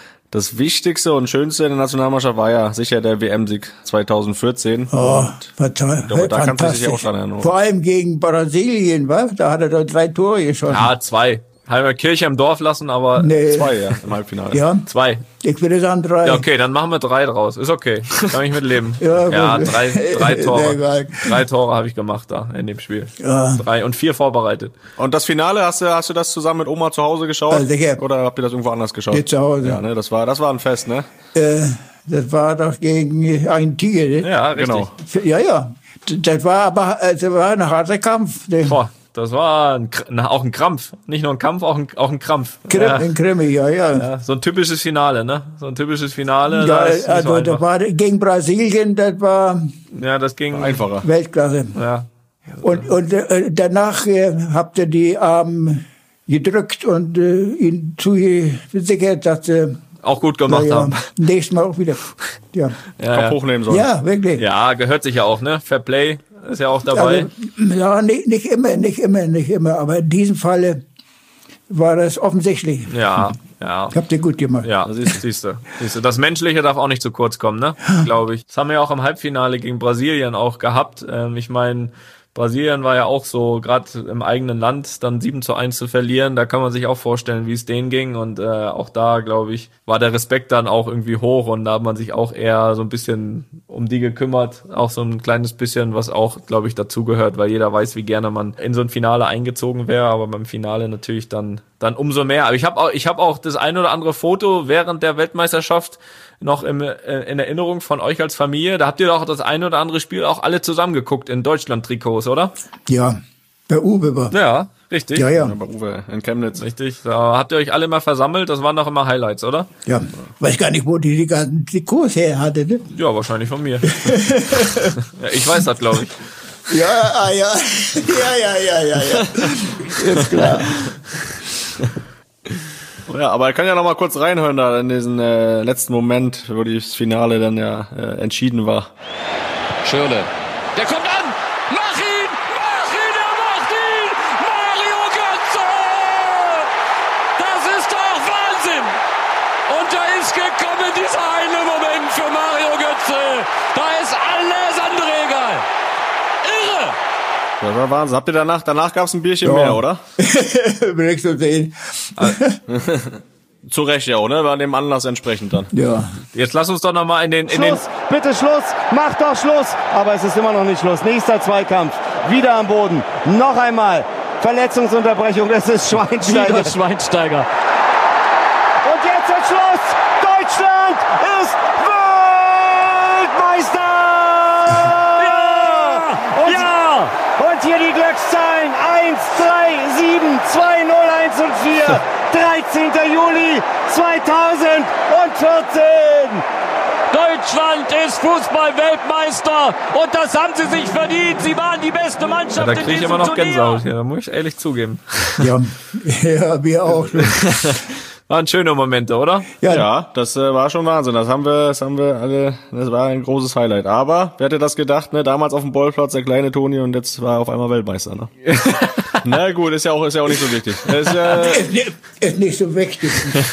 Speaker 3: das Wichtigste und Schönste in der Nationalmannschaft war ja sicher der W M-Sieg zweitausendvierzehn.
Speaker 1: Oh, war toll.
Speaker 3: Glaube, da kannst du dich auch dran erinnern.
Speaker 1: Vor allem gegen Brasilien, wa? Da hat er doch drei Tore geschossen.
Speaker 2: Ja, zwei. Haben wir Kirche im Dorf lassen, aber
Speaker 1: nee.
Speaker 3: Zwei, ja, im Halbfinale.
Speaker 1: Ja,
Speaker 2: zwei.
Speaker 1: ich würde sagen drei.
Speaker 2: Ja, okay, dann machen wir drei draus. Ist okay. Kann ich mit leben.
Speaker 1: Ja,
Speaker 2: ja
Speaker 1: gut.
Speaker 2: drei, drei Tore.
Speaker 1: Egal.
Speaker 2: Drei Tore habe ich gemacht da in dem Spiel.
Speaker 1: Ja.
Speaker 2: Drei und vier vorbereitet.
Speaker 3: Und das Finale, hast du, hast du das zusammen mit Oma zu Hause geschaut?
Speaker 1: Also sicher.
Speaker 3: Oder habt ihr das irgendwo anders geschaut?
Speaker 1: Hier zu Hause.
Speaker 3: Ja, ne, das war, das war ein Fest, ne?
Speaker 1: Äh, das war doch gegen Argentinien. Ne?
Speaker 2: Ja, richtig.
Speaker 3: Genau.
Speaker 1: Ja, ja. Das war aber, das war ein harter Kampf. Ne?
Speaker 2: Boah, das war ein, na, auch ein Krampf. Nicht nur ein Kampf, auch ein, auch ein Krampf.
Speaker 1: Krim,
Speaker 2: ja.
Speaker 1: In Krimi, ja, ja.
Speaker 2: Ja, so ein typisches Finale, ne? So ein typisches Finale.
Speaker 1: Ja,
Speaker 2: da ist nicht
Speaker 1: also
Speaker 2: so
Speaker 1: das war gegen Brasilien, das war
Speaker 2: ja, das ging
Speaker 3: Einfacher.
Speaker 1: Weltklasse.
Speaker 2: Ja.
Speaker 1: Und, und äh, danach äh, habt ihr die Arme gedrückt und äh, ihn zugesichert, dass sie
Speaker 2: Auch gut gemacht
Speaker 1: ja,
Speaker 2: haben.
Speaker 1: nächstes Mal auch wieder. Ja,
Speaker 2: Ja,
Speaker 3: Kopf
Speaker 2: ja.
Speaker 3: hochnehmen sollen.
Speaker 1: ja wirklich.
Speaker 2: ja, gehört sich ja auch, ne? Fair Play ist ja auch dabei.
Speaker 1: Also, ja, nicht, nicht immer, nicht immer, nicht immer. Aber in diesem Falle war das offensichtlich.
Speaker 2: Ja, ja.
Speaker 1: Habt ihr gut gemacht.
Speaker 2: Ja, siehst, siehst du. Siehst du. Das Menschliche darf auch nicht zu kurz kommen, ne? Glaube ich. Das haben wir ja auch im Halbfinale gegen Brasilien auch gehabt. Ähm, ich meine, Brasilien war ja auch so, gerade im eigenen Land dann sieben zu eins zu verlieren, da kann man sich auch vorstellen, wie es denen ging und äh, auch da, glaube ich, war der Respekt dann auch irgendwie hoch und da hat man sich auch eher so ein bisschen um die gekümmert, auch so ein kleines bisschen, was auch, glaube ich, dazugehört, weil jeder weiß, wie gerne man in so ein Finale eingezogen wäre, aber beim Finale natürlich dann dann umso mehr. Aber ich habe auch, ich habe auch das ein oder andere Foto während der Weltmeisterschaft noch im, äh, in Erinnerung von euch als Familie. Da habt ihr doch das ein oder andere Spiel auch alle zusammengeguckt in Deutschland-Trikots, oder?
Speaker 1: Ja, bei Uwe war.
Speaker 2: Ja, richtig.
Speaker 1: Ja, ja.
Speaker 3: Ja, bei Uwe in Chemnitz.
Speaker 2: Richtig. Da habt ihr euch alle mal versammelt. Das waren doch immer Highlights, oder?
Speaker 1: Ja. Weiß gar nicht, wo die die ganzen Trikots her hatte, ne?
Speaker 2: Ja, wahrscheinlich von mir. Ja, ich weiß das, glaube ich.
Speaker 1: Ja, ah, ja. Ja, ja, ja, ja, ja. Ist klar.
Speaker 3: Ja, aber er kann ja noch mal kurz reinhören da in diesen äh, letzten Moment, wo das Finale dann ja äh, entschieden war.
Speaker 7: Schirle. Der kommt an! Mach ihn! Mach ihn! Er macht ihn! Mario Götze! Das ist doch Wahnsinn! Und da ist gekommen dieser eine Moment für Mario Götze. Da ist alles andere egal. Irre!
Speaker 3: Das war Wahnsinn. Habt ihr danach, danach gab's ein Bierchen
Speaker 1: Ja.
Speaker 3: mehr, oder?
Speaker 1: Will ich so sehen.
Speaker 3: Zu Recht ja, oder? War dem Anlass entsprechend dann.
Speaker 1: Ja.
Speaker 2: Jetzt lass uns doch noch mal in den, in den,
Speaker 8: Schluss, bitte Schluss, macht doch Schluss. Aber es ist immer noch nicht Schluss. Nächster Zweikampf, wieder am Boden. Noch einmal, Verletzungsunterbrechung, das ist Schweinsteiger.
Speaker 9: Wieder Schweinsteiger.
Speaker 8: Und jetzt der Schluss. Deutschland ist Weltmeister!
Speaker 9: Ja!
Speaker 8: Und, ja! Und hier die Glückszahlen. eins, drei, sieben, zwei, null, eins und vier. dreizehnter Juli zweitausendvierzehn.
Speaker 9: Deutschland ist Fußball-Weltmeister und das haben sie sich verdient. Sie waren die beste
Speaker 2: ja,
Speaker 9: Mannschaft
Speaker 2: da
Speaker 9: in
Speaker 2: kriege ich
Speaker 9: diesem
Speaker 2: immer noch
Speaker 9: Turnier.
Speaker 2: Gänsehaut. Ja, da muss ich ehrlich zugeben.
Speaker 1: Ja, ja, wir auch.
Speaker 2: Waren schöne Momente, oder?
Speaker 1: Ja,
Speaker 3: Ja, das äh, war schon Wahnsinn. Das haben wir, das haben wir alle, das war ein großes Highlight. Aber, wer hätte das gedacht, ne? Damals auf dem Bolzplatz der kleine Toni und jetzt war er auf einmal Weltmeister, ne? Na gut, ist ja auch, ist ja auch nicht so wichtig. Ist, äh,
Speaker 1: ist, nicht, ist nicht so wichtig.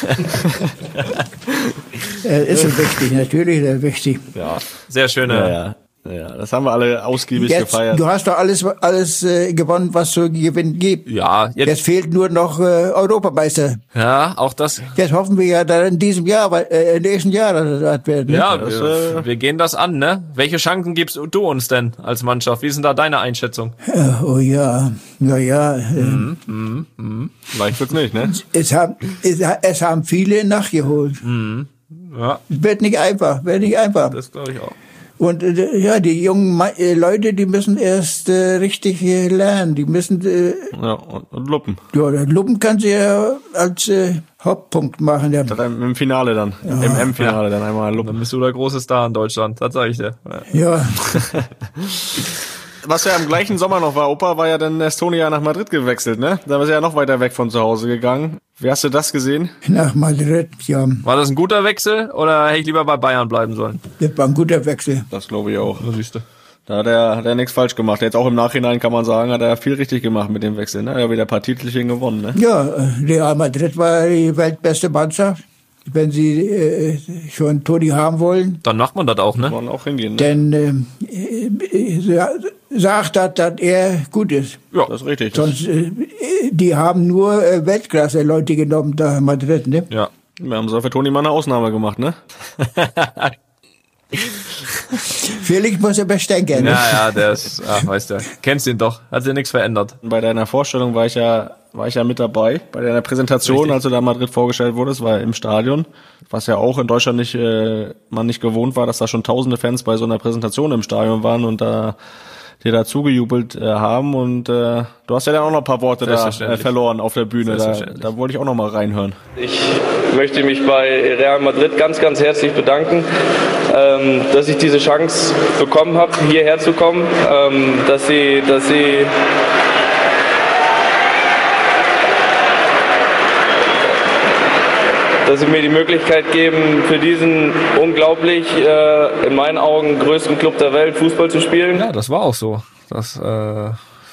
Speaker 1: äh, ist so wichtig, natürlich ist er wichtig.
Speaker 2: Ja. Sehr schöne.
Speaker 3: ja, ja. Ja, das haben wir alle ausgiebig
Speaker 1: Jetzt,
Speaker 3: gefeiert.
Speaker 1: du hast doch alles, alles äh, gewonnen, was zu gewinnen gibt.
Speaker 2: Ja,
Speaker 1: Jetzt
Speaker 2: jetzt,
Speaker 1: fehlt nur noch äh, Europameister.
Speaker 2: ja, auch das.
Speaker 1: Jetzt hoffen wir ja dann in diesem Jahr, weil, äh, im nächsten Jahr, dass das wird. Ne?
Speaker 2: Ja,
Speaker 3: Das,
Speaker 2: wir,
Speaker 3: äh,
Speaker 2: wir gehen das an, ne? Welche Chancen gibst du uns denn als Mannschaft? Wie ist denn da deine Einschätzung?
Speaker 1: Äh, oh ja, na ja. Äh,
Speaker 3: Mhm. Leicht wird's nicht, ne?
Speaker 1: es, haben, es, es haben viele nachgeholt.
Speaker 2: Ja,
Speaker 1: Es wird nicht einfach, wird nicht einfach.
Speaker 2: das glaube ich auch.
Speaker 1: Und äh, ja, die jungen Ma äh, Leute, die müssen erst äh, richtig äh, lernen. Die müssen, äh,
Speaker 3: Ja, und, und Luppen.
Speaker 1: ja, der Luppen kann sie ja als äh, Hauptpunkt machen. Ja.
Speaker 3: Im Finale dann, ja. im M-Finale ja. dann einmal Luppen.
Speaker 2: Dann bist du der große Star in Deutschland, das sage ich dir.
Speaker 1: Ja. ja.
Speaker 3: Was ja im gleichen Sommer noch war, Opa, war ja dann Estonia nach Madrid gewechselt, ne? Da war sie ja noch weiter weg von zu Hause gegangen. Wie hast du das gesehen?
Speaker 1: Nach Madrid, ja.
Speaker 2: War das ein guter Wechsel oder hätte ich lieber bei Bayern bleiben sollen?
Speaker 1: Das war ein guter Wechsel.
Speaker 3: Das glaube ich auch.
Speaker 2: Das siehst du.
Speaker 3: Da hat er, hat er nichts falsch gemacht. Jetzt auch im Nachhinein kann man sagen, hat er viel richtig gemacht mit dem Wechsel. Ne? Er hat wieder ein paar Titelchen gewonnen. Ne?
Speaker 1: Ja, Real Madrid war die weltbeste Mannschaft. Wenn sie äh, schon Toni haben wollen.
Speaker 2: Dann macht man das auch, ne?
Speaker 3: Kann man auch hingehen, ne?
Speaker 1: Denn äh, sagt das, dass er gut ist.
Speaker 3: Ja, das ist richtig.
Speaker 1: Sonst, äh, die haben nur äh, Weltklasse-Leute genommen da in Madrid, ne?
Speaker 3: Ja. Wir haben so für Toni mal eine Ausnahme gemacht, ne?
Speaker 1: Felix muss er bestenken.
Speaker 2: Ne? Ja, ja, der ist, ach, weißt du, kennst ihn doch, hat sich nichts verändert.
Speaker 3: Bei deiner Vorstellung war ich ja, war ich ja mit dabei, bei deiner Präsentation, Richtig. Als du da Madrid vorgestellt wurdest, war im Stadion, was ja auch in Deutschland nicht, äh, man nicht gewohnt war, dass da schon tausende Fans bei so einer Präsentation im Stadion waren und da dir da zugejubelt äh, haben und äh, du hast ja dann auch noch ein paar Worte da äh, verloren auf der Bühne, da, da wollte ich auch noch mal reinhören.
Speaker 10: Ich möchte mich bei Real Madrid ganz, ganz herzlich bedanken, ähm, dass ich diese Chance bekommen habe, hierher zu kommen, ähm, dass sie, dass sie dass sie mir die Möglichkeit geben, für diesen unglaublich, äh, in meinen Augen, größten Club der Welt Fußball zu spielen.
Speaker 2: Ja, das war auch so. Das äh,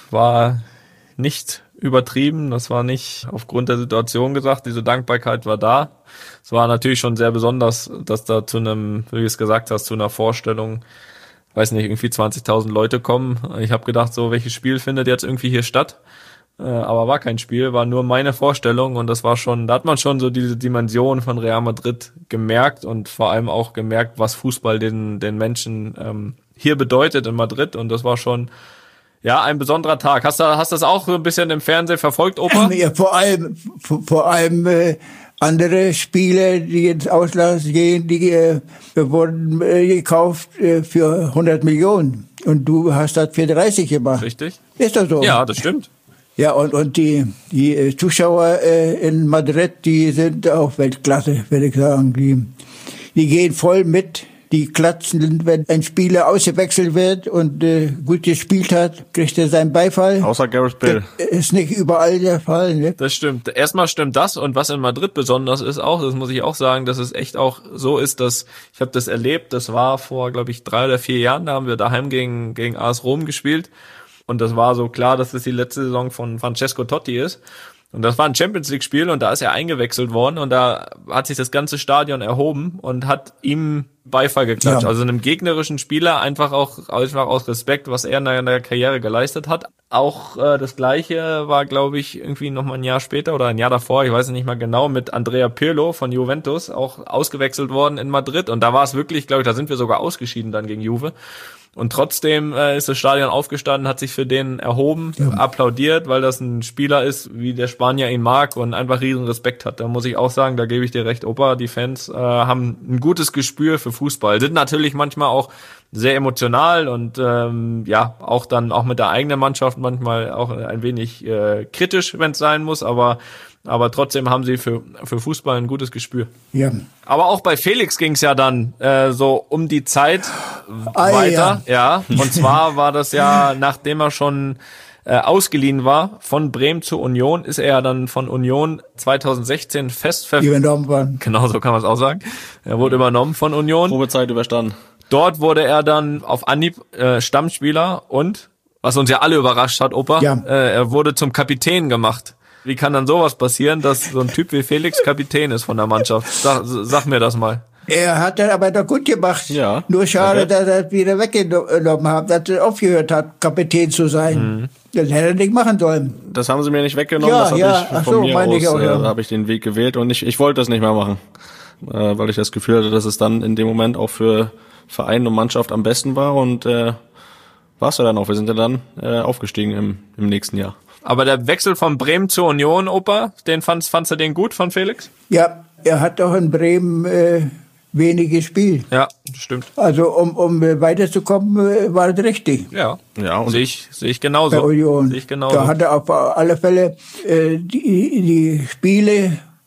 Speaker 2: war nicht übertrieben, das war nicht aufgrund der Situation gesagt, diese Dankbarkeit war da. Es war natürlich schon sehr besonders, dass da zu einem, wie du es gesagt hast, zu einer Vorstellung, weiß nicht, irgendwie zwanzigtausend Leute kommen. Ich habe gedacht, so, welches Spiel findet jetzt irgendwie hier statt? Aber war kein Spiel, war nur meine Vorstellung und das war schon, da hat man schon so diese Dimension von Real Madrid gemerkt und vor allem auch gemerkt, was Fußball den den Menschen ähm, hier bedeutet in Madrid und das war schon, ja, ein besonderer Tag. Hast du hast das auch so ein bisschen im Fernsehen verfolgt, Opa?
Speaker 1: Ja, vor allem, vor, vor allem äh, andere Spiele, die ins Ausland gehen, die äh, wurden äh, gekauft äh, für hundert Millionen und du hast das für dreißig gemacht.
Speaker 2: Richtig.
Speaker 1: Ist das so?
Speaker 2: Ja, das stimmt.
Speaker 1: Ja, und, und die, die Zuschauer äh, in Madrid, die sind auch Weltklasse, würde ich sagen. Die, die gehen voll mit, die klatschen, wenn ein Spieler ausgewechselt wird und äh, gut gespielt hat, kriegt er seinen Beifall.
Speaker 3: Außer Gareth Bale.
Speaker 1: Das ist nicht überall der Fall. Ne?
Speaker 2: Das stimmt. Erstmal stimmt das und was in Madrid besonders ist auch, das muss ich auch sagen, dass es echt auch so ist, dass, ich habe das erlebt, das war vor, glaube ich, drei oder vier Jahren, da haben wir daheim gegen, gegen A S Rom gespielt. Und das war so klar, dass das die letzte Saison von Francesco Totti ist. Und das war ein Champions-League-Spiel und da ist er eingewechselt worden und da hat sich das ganze Stadion erhoben und hat ihm Beifall geklatscht. Ja. Also einem gegnerischen Spieler einfach auch einfach aus Respekt, was er in der Karriere geleistet hat. Auch äh, das Gleiche war, glaube ich, irgendwie noch mal ein Jahr später oder ein Jahr davor, ich weiß nicht mal genau, mit Andrea Pirlo von Juventus, auch ausgewechselt worden in Madrid. Und da war es wirklich, glaube ich, da sind wir sogar ausgeschieden dann gegen Juve. Und trotzdem äh, ist das Stadion aufgestanden, hat sich für den erhoben, ja. applaudiert, weil das ein Spieler ist, wie der Spanier ihn mag und einfach riesen Respekt hat. Da muss ich auch sagen, da gebe ich dir recht, Opa, die Fans äh, haben ein gutes Gespür für Fußball, sind natürlich manchmal auch sehr emotional und ähm, ja, auch dann auch mit der eigenen Mannschaft manchmal auch ein wenig äh, kritisch, wenn es sein muss, aber aber trotzdem haben sie für für Fußball ein gutes Gespür.
Speaker 1: Ja.
Speaker 2: Aber auch bei Felix ging es ja dann äh, so um die Zeit ah, weiter, ja. ja. Und zwar war das ja, nachdem er schon äh, ausgeliehen war von Bremen zur Union, ist er ja dann von Union zwanzig sechzehn fest verpflichtet.
Speaker 1: Übernommen worden.
Speaker 2: Genau, so kann man es auch sagen. Er wurde übernommen von Union.
Speaker 3: Probezeit überstanden.
Speaker 2: Dort wurde er dann auf Anhieb äh, Stammspieler und, was uns ja alle überrascht hat, Opa,
Speaker 1: ja.
Speaker 2: äh, er wurde zum Kapitän gemacht. Wie kann dann sowas passieren, dass so ein Typ wie Felix Kapitän ist von der Mannschaft? Sag, sag mir das mal.
Speaker 1: Er hat das aber doch gut gemacht.
Speaker 3: Ja.
Speaker 1: Nur schade,
Speaker 3: okay.
Speaker 1: dass er es wieder weggenommen hat, dass er aufgehört hat, Kapitän zu sein. Mhm. Das hätte er nicht machen sollen.
Speaker 3: Das haben sie mir nicht weggenommen.
Speaker 1: Ja,
Speaker 3: das
Speaker 1: ja.
Speaker 3: Ich
Speaker 1: Ach
Speaker 3: von
Speaker 1: so,
Speaker 3: mir
Speaker 1: meine
Speaker 3: aus,
Speaker 1: ich auch, ja.
Speaker 3: äh, habe ich den Weg gewählt und ich, ich wollte das nicht mehr machen, äh, weil ich das Gefühl hatte, dass es dann in dem Moment auch für Verein und Mannschaft am besten war und äh, war es ja dann auch. Wir sind ja dann äh, aufgestiegen im, im nächsten Jahr.
Speaker 2: Aber der Wechsel von Bremen zur Union, Opa, den fandst, fandst du den gut von Felix?
Speaker 1: Ja, er hat doch in Bremen äh, wenig gespielt.
Speaker 2: Ja, stimmt.
Speaker 1: Also um, um weiterzukommen, äh, war das richtig.
Speaker 2: Ja,
Speaker 3: ja
Speaker 2: sehe ich, sehe ich genauso.
Speaker 1: Bei Union.
Speaker 2: Sehe ich genauso.
Speaker 1: Da hat er auf alle Fälle äh, die, die Spiele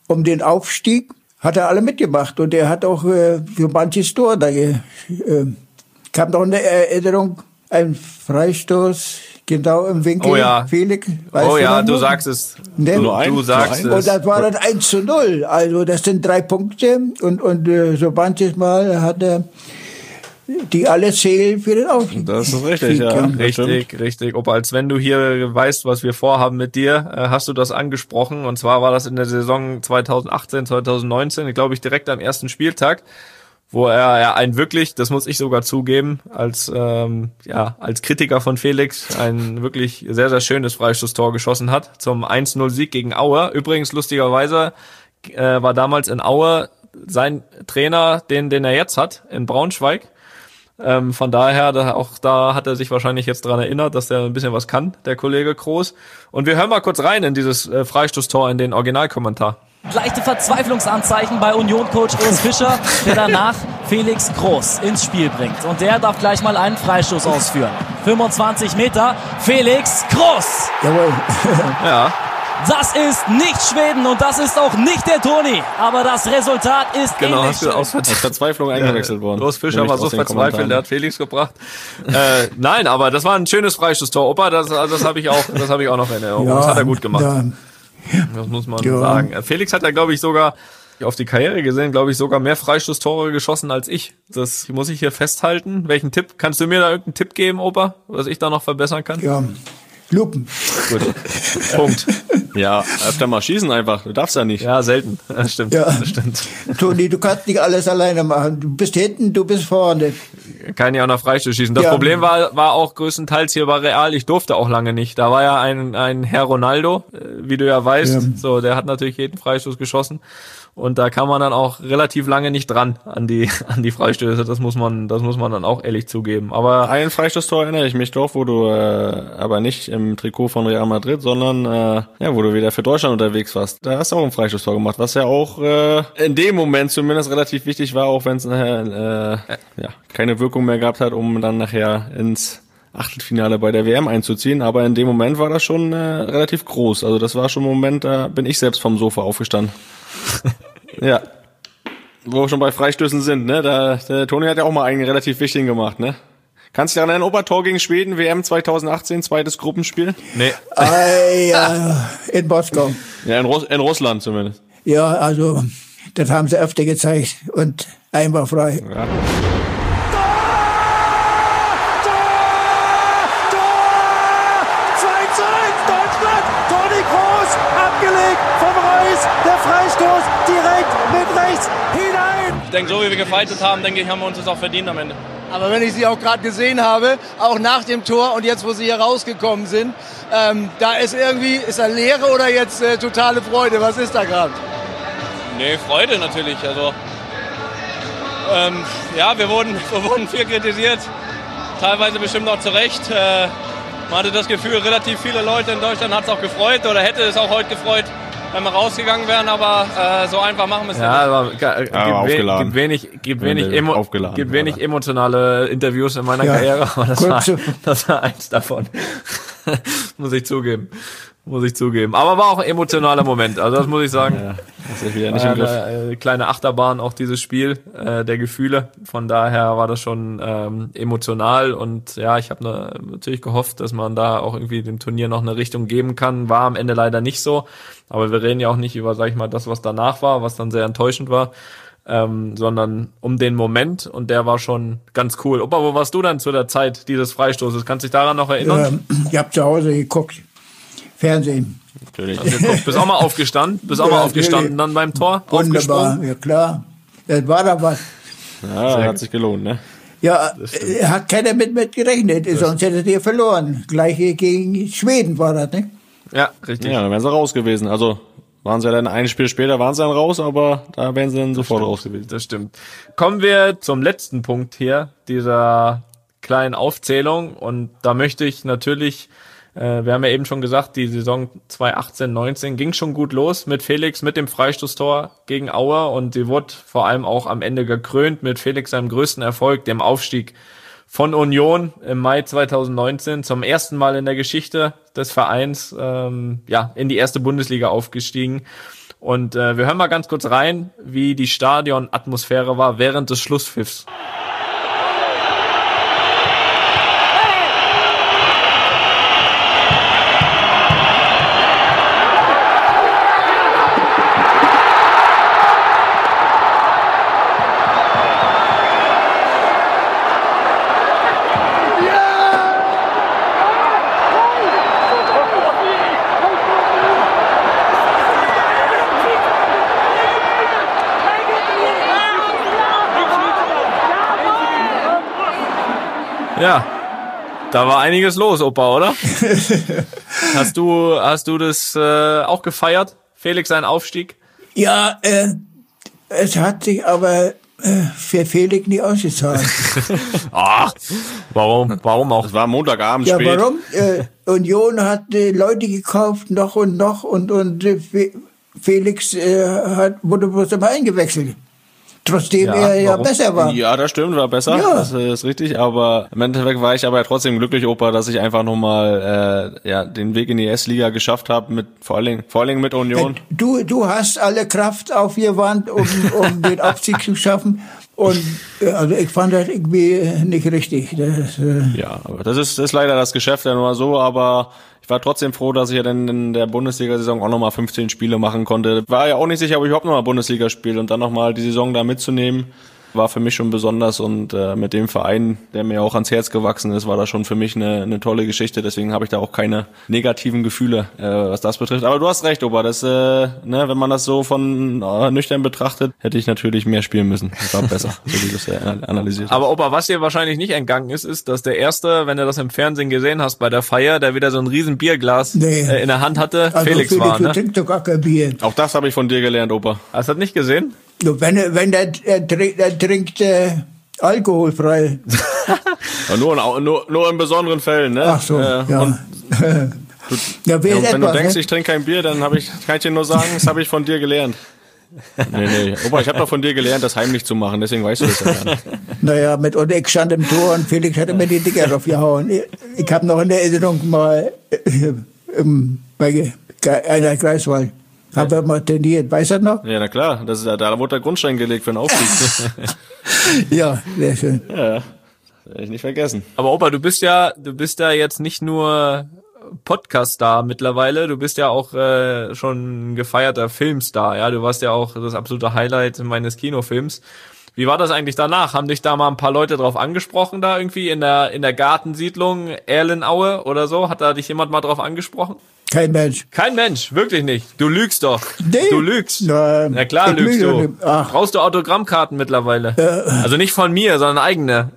Speaker 1: um den Aufstieg hat er alle mitgemacht und er hat auch äh, für manches Tor da ge, äh, kam doch eine Erinnerung, ein Freistoß genau im Winkel.
Speaker 2: Oh ja,
Speaker 1: Felix,
Speaker 2: oh ja, du
Speaker 1: noch?
Speaker 2: sagst es.
Speaker 1: Ne?
Speaker 2: Du,
Speaker 3: Nur ein,
Speaker 2: du sagst
Speaker 1: und
Speaker 2: es.
Speaker 1: das war dann eins zu null. Also das sind drei Punkte und, und äh, so manches Mal hat er die alle zählen für den Aufstieg.
Speaker 3: Das ist richtig, ja.
Speaker 2: Richtig, richtig. Opa, als wenn du hier weißt, was wir vorhaben mit dir, äh, hast du das angesprochen. Und zwar war das in der Saison zwanzig achtzehn, zwanzig neunzehn, glaube ich, direkt am ersten Spieltag, wo er ja ein wirklich, das muss ich sogar zugeben, als ähm, ja als Kritiker von Felix ein wirklich sehr, sehr schönes Freistoßtor geschossen hat zum eins null Sieg gegen Aue. Übrigens, lustigerweise äh, war damals in Aue sein Trainer, den den er jetzt hat, in Braunschweig. Ähm, von daher, da, auch da hat er sich wahrscheinlich jetzt dran erinnert, dass der ein bisschen was kann, der Kollege Kroos. Und wir hören mal kurz rein in dieses äh, Freistoßtor, in den Originalkommentar.
Speaker 11: Leichte Verzweiflungsanzeichen bei Union-Coach Urs Fischer, der danach Felix Groß ins Spiel bringt. Und der darf gleich mal einen Freistoß ausführen. fünfundzwanzig Meter, Felix Groß.
Speaker 1: Jawohl.
Speaker 2: Ja.
Speaker 11: Das ist nicht Schweden und das ist auch nicht der Toni. Aber das Resultat ist
Speaker 2: genau,
Speaker 11: ähnlich.
Speaker 2: Hast du aus
Speaker 3: Aus Verzweiflung eingewechselt worden.
Speaker 2: Urs Fischer war so verzweifelt, der hat Felix gebracht. äh, nein, aber das war ein schönes Freistoßtor. Opa, das, das habe ich auch, das habe ich auch noch in Erinnerung.
Speaker 1: Ja,
Speaker 2: das hat er gut gemacht.
Speaker 1: Ja.
Speaker 2: Das muss man
Speaker 1: Ja.
Speaker 2: sagen. Felix hat ja, glaube ich, sogar auf die Karriere gesehen, glaube ich, sogar mehr Freistoßtore geschossen als ich. Das muss ich hier festhalten. Welchen Tipp? Kannst du mir da irgendeinen Tipp geben, Opa, was ich da noch verbessern kann?
Speaker 1: Ja, Lupen.
Speaker 2: Gut. Punkt.
Speaker 3: Ja, öfter mal schießen einfach. Du darfst ja nicht.
Speaker 2: Ja, selten. Das stimmt.
Speaker 1: Ja.
Speaker 2: Das stimmt.
Speaker 1: Toni, du kannst nicht alles alleine machen. Du bist hinten, du bist vorne.
Speaker 2: Kann ja auch nach Freistoß schießen. Das
Speaker 1: Ja.
Speaker 2: Problem war, war auch größtenteils hier bei Real. Ich durfte auch lange nicht. Da war ja ein, ein Herr Ronaldo, äh, wie du ja weißt.
Speaker 1: Ja.
Speaker 2: So, der hat natürlich jeden Freistoß geschossen. Und da kann man dann auch relativ lange nicht dran an die, an die Freistöße. Das muss man, das muss man dann auch ehrlich zugeben. Aber
Speaker 3: Ein Freistoßtor erinnere ich mich doch, wo du äh, aber nicht im Trikot von Real Madrid, sondern äh, ja, wo du wieder für Deutschland unterwegs warst. Da hast du auch ein Freistoßtor gemacht, was ja auch äh, in dem Moment zumindest relativ wichtig war, auch wenn es nachher äh, ja, keine Wirkung mehr gehabt hat, um dann nachher ins Achtelfinale bei der W M einzuziehen. Aber in dem Moment war das schon äh, relativ groß. Also das war schon ein Moment, da bin ich selbst vom Sofa aufgestanden. Ja. Wo wir schon bei Freistößen sind, ne? Da, der Toni hat ja auch mal einen relativ wichtigen gemacht, ne? Kannst du dich daran erinnern, Obertor gegen Schweden, W M zwanzig achtzehn, zweites Gruppenspiel?
Speaker 2: nee.
Speaker 1: Ah, ja, in Moskau.
Speaker 3: Ja, in, Russ in Russland zumindest.
Speaker 1: Ja, also, das haben sie öfter gezeigt und einwandfrei.
Speaker 3: Ja.
Speaker 8: zwei zu eins Deutschland. Toni Kroos abgelegt vom Reus. Der Freistoß direkt mit rechts hinein.
Speaker 12: Ich denke, so wie wir gefightet haben, denke ich, haben wir uns das auch verdient am Ende.
Speaker 13: Aber wenn ich sie auch gerade gesehen habe, auch nach dem Tor und jetzt, wo sie hier rausgekommen sind, ähm, da ist irgendwie, ist da Leere oder jetzt äh, totale Freude? Was ist da gerade?
Speaker 12: Nee, Freude natürlich. Also, ähm, ja, wir wurden, wir wurden viel kritisiert, teilweise bestimmt auch zu Recht. Äh, man hatte das Gefühl, relativ viele Leute in Deutschland hat es auch gefreut oder hätte es auch heute gefreut, wenn wir rausgegangen wären, aber äh, so einfach machen wir es
Speaker 2: Ja,
Speaker 12: nicht.
Speaker 2: aber äh, gibt,
Speaker 3: aber
Speaker 2: we
Speaker 3: aufgeladen.
Speaker 2: gibt wenig, gibt
Speaker 3: Wenn
Speaker 2: wenig,
Speaker 3: der
Speaker 2: emo
Speaker 3: aufgeladen
Speaker 2: gibt
Speaker 3: war,
Speaker 2: wenig
Speaker 3: oder?
Speaker 2: emotionale Interviews in meiner
Speaker 1: Ja.
Speaker 2: Karriere, aber das war,
Speaker 1: Kurze-
Speaker 2: das war eins davon. Muss ich zugeben. Muss ich zugeben. Aber war auch ein emotionaler Moment. Also das muss ich sagen.
Speaker 3: Ja, das ist wieder
Speaker 2: War
Speaker 3: nicht im Griff.
Speaker 2: eine äh, kleine Achterbahn, auch dieses Spiel äh, der Gefühle. Von daher war das schon ähm, emotional und ja, ich habe ne, natürlich gehofft, dass man da auch irgendwie dem Turnier noch eine Richtung geben kann. War am Ende leider nicht so. Aber wir reden ja auch nicht über, sag ich mal, das, was danach war, was dann sehr enttäuschend war, ähm, sondern um den Moment und der war schon ganz cool. Opa, wo warst du dann zu der Zeit dieses Freistoßes? Kannst du dich daran noch erinnern?
Speaker 1: Ähm, ich habe zu Hause geguckt. Fernsehen.
Speaker 3: Natürlich.
Speaker 2: Also, guck, bist auch mal aufgestanden, bist auch
Speaker 1: Ja,
Speaker 2: mal aufgestanden
Speaker 1: natürlich.
Speaker 2: dann beim Tor,
Speaker 1: Wunderbar,
Speaker 2: aufgesprungen.
Speaker 1: ja klar. Das war da was.
Speaker 3: Ja, hat sich gelohnt, ne?
Speaker 1: Ja, äh, hat keiner mit, mit gerechnet, sonst hättet ihr verloren. Gleiche gegen Schweden war das, ne?
Speaker 2: Ja, richtig.
Speaker 3: Ja, dann wären sie raus gewesen. Also waren sie ja dann ein Spiel später, waren sie dann raus, aber da wären sie dann sofort raus gewesen.
Speaker 2: Das stimmt. Kommen wir zum letzten Punkt hier, dieser kleinen Aufzählung. Und da möchte ich natürlich, äh, wir haben ja eben schon gesagt, die Saison zwanzig achtzehn neunzehn ging schon gut los mit Felix, mit dem Freistoßtor gegen Aue. Und die wurde vor allem auch am Ende gekrönt mit Felix seinem größten Erfolg, dem Aufstieg von Union im Mai zwanzig neunzehn, zum ersten Mal in der Geschichte des Vereins, ähm, ja, in die erste Bundesliga aufgestiegen. Und äh, wir hören mal ganz kurz rein, wie die Stadionatmosphäre war während des Schlusspfiffs. Ja, da war einiges los, Opa, oder? Hast du, hast du das äh, auch gefeiert, Felix, seinen Aufstieg?
Speaker 1: Ja, äh, es hat sich aber äh, für Felix nicht ausgezahlt.
Speaker 2: Ach, warum, warum auch?
Speaker 3: Es war Montagabend
Speaker 1: Ja,
Speaker 3: spät.
Speaker 1: warum? Äh, Union hat äh, Leute gekauft, noch und noch, und, und äh, Felix äh, hat, wurde bloß immer eingewechselt. Trotzdem
Speaker 3: Ja,
Speaker 1: er ja
Speaker 3: warum?
Speaker 1: besser war.
Speaker 3: Ja, das stimmt, war besser,
Speaker 1: Ja.
Speaker 3: das ist richtig, aber im Endeffekt war ich aber trotzdem glücklich, Opa, dass ich einfach nochmal äh, ja, den Weg in die S-Liga geschafft habe, mit vor allen Dingen, vor allen Dingen mit Union.
Speaker 1: Du, du hast alle Kraft aufgewandt, um, um den Abstieg zu schaffen. Und äh, also ich fand das irgendwie nicht richtig. Das, äh
Speaker 3: Ja, aber das ist, das ist leider das Geschäft ja nur so, aber ich war trotzdem froh, dass ich ja dann in der Bundesliga-Saison auch nochmal fünfzehn Spiele machen konnte. War ja auch nicht sicher, ob ich überhaupt nochmal Bundesliga spiele, und dann nochmal die Saison da mitzunehmen, war für mich schon besonders, und äh, mit dem Verein, der mir auch ans Herz gewachsen ist, war das schon für mich eine, eine tolle Geschichte. Deswegen habe ich da auch keine negativen Gefühle, äh, was das betrifft. Aber du hast recht, Opa, das, äh, ne, wenn man das so von äh, nüchtern betrachtet, hätte ich natürlich mehr spielen müssen. Das war besser, so wie du es ja analysiert hast.
Speaker 2: Aber Opa, was dir wahrscheinlich nicht entgangen ist, ist, dass der Erste, wenn du das im Fernsehen gesehen hast bei der Feier, der wieder so ein riesen Bierglas
Speaker 1: Nee.
Speaker 2: äh, in der Hand hatte,
Speaker 1: Also
Speaker 2: Felix,
Speaker 1: Felix,
Speaker 2: war,
Speaker 1: du
Speaker 2: ne?
Speaker 1: trinkst doch gar kein Bier.
Speaker 3: Auch das habe ich von dir gelernt, Opa.
Speaker 2: Hast du das nicht gesehen?
Speaker 1: Nur wenn er, wenn er, er trinkt, er trinkt äh, alkoholfrei.
Speaker 3: Ja, nur, in, nur, nur in besonderen Fällen, ne?
Speaker 1: Ach so,
Speaker 3: äh,
Speaker 1: ja.
Speaker 3: Und
Speaker 1: ja, wer
Speaker 3: Ja,
Speaker 1: ist
Speaker 3: und wenn
Speaker 1: etwas,
Speaker 3: du denkst,
Speaker 1: ne?
Speaker 3: ich trinke kein Bier, dann hab ich, kann ich dir nur sagen, das habe ich von dir gelernt. Nee, nee. Opa, ich habe doch von dir gelernt, das heimlich zu machen, deswegen weißt du das ja gar nicht.
Speaker 1: Naja, mit und ich stand im Tor und Felix hat mir die Dicker draufgehauen. Ich, ich habe noch in der Erinnerung mal äh, im, bei einer Kreiswahl. Haben wir mal trainiert, weißt du noch?
Speaker 3: Ja, na klar, das ist, da wurde der Grundstein gelegt für den Aufstieg.
Speaker 1: Ja, sehr schön.
Speaker 3: Ja, das werde ich nicht vergessen.
Speaker 2: Aber Opa, du bist ja, du bist ja jetzt nicht nur Podcast-Star mittlerweile, du bist ja auch äh, schon ein gefeierter Filmstar, ja, du warst ja auch das absolute Highlight meines Kinofilms. Wie war das eigentlich danach? Haben dich da mal ein paar Leute drauf angesprochen, da irgendwie in der in der Gartensiedlung Erlenaue oder so? Hat da dich jemand mal drauf angesprochen?
Speaker 1: Kein Mensch.
Speaker 2: Kein Mensch, wirklich nicht. Du lügst doch.
Speaker 1: Nee.
Speaker 2: Du lügst.
Speaker 1: Na,
Speaker 2: Na klar
Speaker 1: ich
Speaker 2: lügst
Speaker 1: lüge
Speaker 2: du.
Speaker 1: nicht. Ach.
Speaker 2: Brauchst du Autogrammkarten mittlerweile?
Speaker 1: Äh.
Speaker 2: Also nicht von mir, sondern eigene.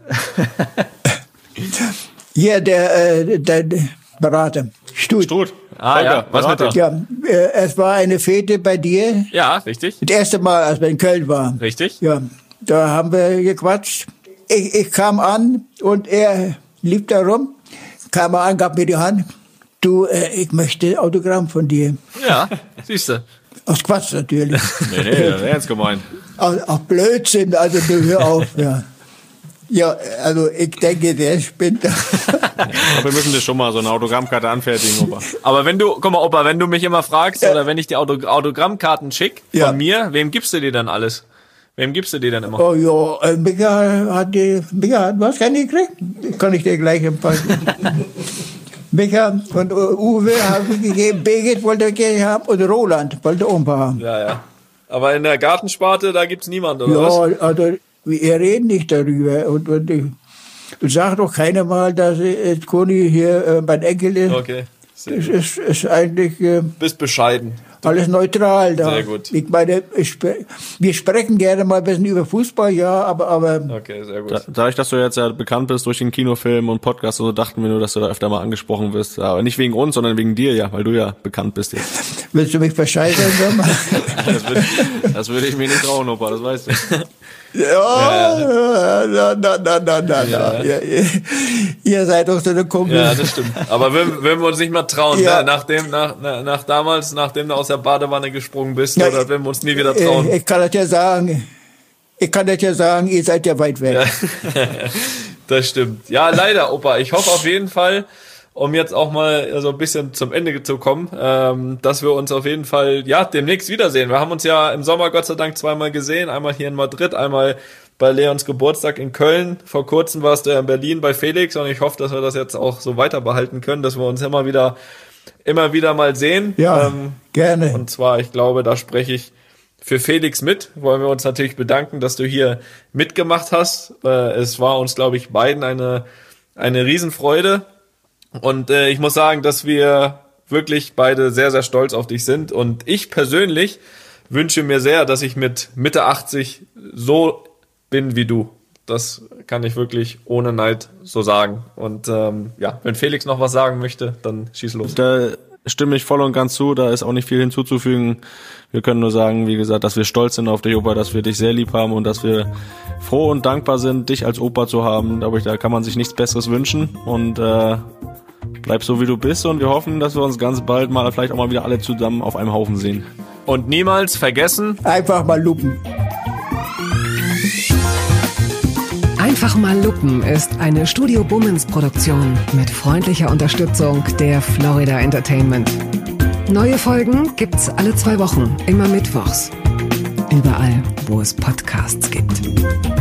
Speaker 1: Hier, der, äh, der Berater. Stut.
Speaker 3: Stut.
Speaker 2: Ah
Speaker 3: Volker,
Speaker 2: ja, was mit
Speaker 3: Berater.
Speaker 2: dem?
Speaker 1: Ja, äh, es war eine Fete bei dir.
Speaker 2: Ja, richtig.
Speaker 1: Das erste Mal, als wir in Köln waren.
Speaker 2: Richtig.
Speaker 1: Ja, da haben wir gequatscht. Ich, ich kam an und er lief da rum, kam an, gab mir die Hand. Du, äh, ich möchte Autogramm von dir.
Speaker 2: Ja, siehste.
Speaker 1: Aus Quatsch natürlich.
Speaker 3: Nee, nee, das ist ernst gemeint.
Speaker 1: Auch, auch Blödsinn, also du hör auf, ja. Ja, also ich denke, der spinnt.
Speaker 3: Aber wir müssen dir schon mal so eine Autogrammkarte anfertigen, Opa.
Speaker 2: Aber wenn du, guck mal, Opa, wenn du mich immer fragst oder wenn ich die Auto, Autogrammkarten schick von
Speaker 1: Ja.
Speaker 2: mir, wem gibst du dir dann alles? Wem gibst du dir dann immer?
Speaker 1: Oh ja, äh, Micha hat die, Micha hat was kann ich kriegen? Kann ich dir gleich empfangen. Micha und Uwe haben wir gegeben, Birgit wollte ich haben und Roland wollte Opa haben.
Speaker 2: Ja, ja. Aber in der Gartensparte, da gibt's niemand, oder
Speaker 1: Ja,
Speaker 2: was?
Speaker 1: also wir reden nicht darüber. Und, und ich sag doch keiner mal, dass äh, Conny hier äh, mein Enkel ist.
Speaker 2: Okay.
Speaker 1: Es ist, ist eigentlich äh,
Speaker 2: Bist bescheiden.
Speaker 1: alles neutral da.
Speaker 2: Sehr gut.
Speaker 1: Ich meine, ich spre wir sprechen gerne mal ein bisschen über Fußball, ja, aber, aber
Speaker 2: Okay, sehr gut.
Speaker 3: Da, dadurch, dass du jetzt ja bekannt bist durch den Kinofilm und Podcast, so dachten wir nur, dass du da öfter mal angesprochen wirst. Aber nicht wegen uns, sondern wegen dir ja, weil du ja bekannt bist jetzt.
Speaker 1: willst du mich verscheißern? Sag mal?
Speaker 3: Das würde das würde ich mir nicht trauen, Opa, das weißt du.
Speaker 1: Ja, na, na, na, na, na, na. Ja, ihr, ihr seid doch so eine Kumpel.
Speaker 2: Ja, das stimmt. Aber würden, würden wir uns nicht mal trauen,
Speaker 1: Ja.
Speaker 2: ne? Nachdem, nach, nach, nach damals, nachdem du aus der Badewanne gesprungen bist,
Speaker 1: Ja,
Speaker 2: oder würden wir uns nie wieder trauen?
Speaker 1: Ich, ich kann das ja sagen. Ich kann das ja sagen, ihr seid ja weit weg.
Speaker 2: Ja. Das stimmt. Ja, leider, Opa. Ich hoffe auf jeden Fall. um jetzt auch mal so ein bisschen zum Ende zu kommen, ähm, dass wir uns auf jeden Fall ja demnächst wiedersehen. Wir haben uns ja im Sommer Gott sei Dank zweimal gesehen, einmal hier in Madrid, einmal bei Leons Geburtstag in Köln. Vor kurzem warst du ja in Berlin bei Felix und ich hoffe, dass wir das jetzt auch so weiter behalten können, dass wir uns immer wieder immer wieder mal sehen.
Speaker 1: Ja,
Speaker 2: ähm,
Speaker 1: gerne.
Speaker 2: Und zwar, ich glaube, da spreche ich für Felix mit. Wollen wir uns natürlich bedanken, dass du hier mitgemacht hast. Äh, es war uns, glaube ich, beiden eine eine Riesenfreude. Und äh, ich muss sagen, dass wir wirklich beide sehr, sehr stolz auf dich sind. Und ich persönlich wünsche mir sehr, dass ich mit Mitte achtzig so bin wie du. Das kann ich wirklich ohne Neid so sagen. Und ähm, ja, wenn Felix noch was sagen möchte, dann schieß los.
Speaker 3: Da stimme ich voll und ganz zu. Da ist auch nicht viel hinzuzufügen. Wir können nur sagen, wie gesagt, dass wir stolz sind auf dich, Opa, dass wir dich sehr lieb haben und dass wir froh und dankbar sind, dich als Opa zu haben. Da, da kann man sich nichts Besseres wünschen. Und äh, bleib so, wie du bist. Und wir hoffen, dass wir uns ganz bald mal vielleicht auch mal wieder alle zusammen auf einem Haufen sehen.
Speaker 2: Und niemals vergessen,
Speaker 1: einfach mal lupen.
Speaker 14: Einfach mal lupen ist eine Studio Bummens Produktion mit freundlicher Unterstützung der Florida Entertainment. Neue Folgen gibt's alle zwei Wochen, immer mittwochs. Überall, wo es Podcasts gibt.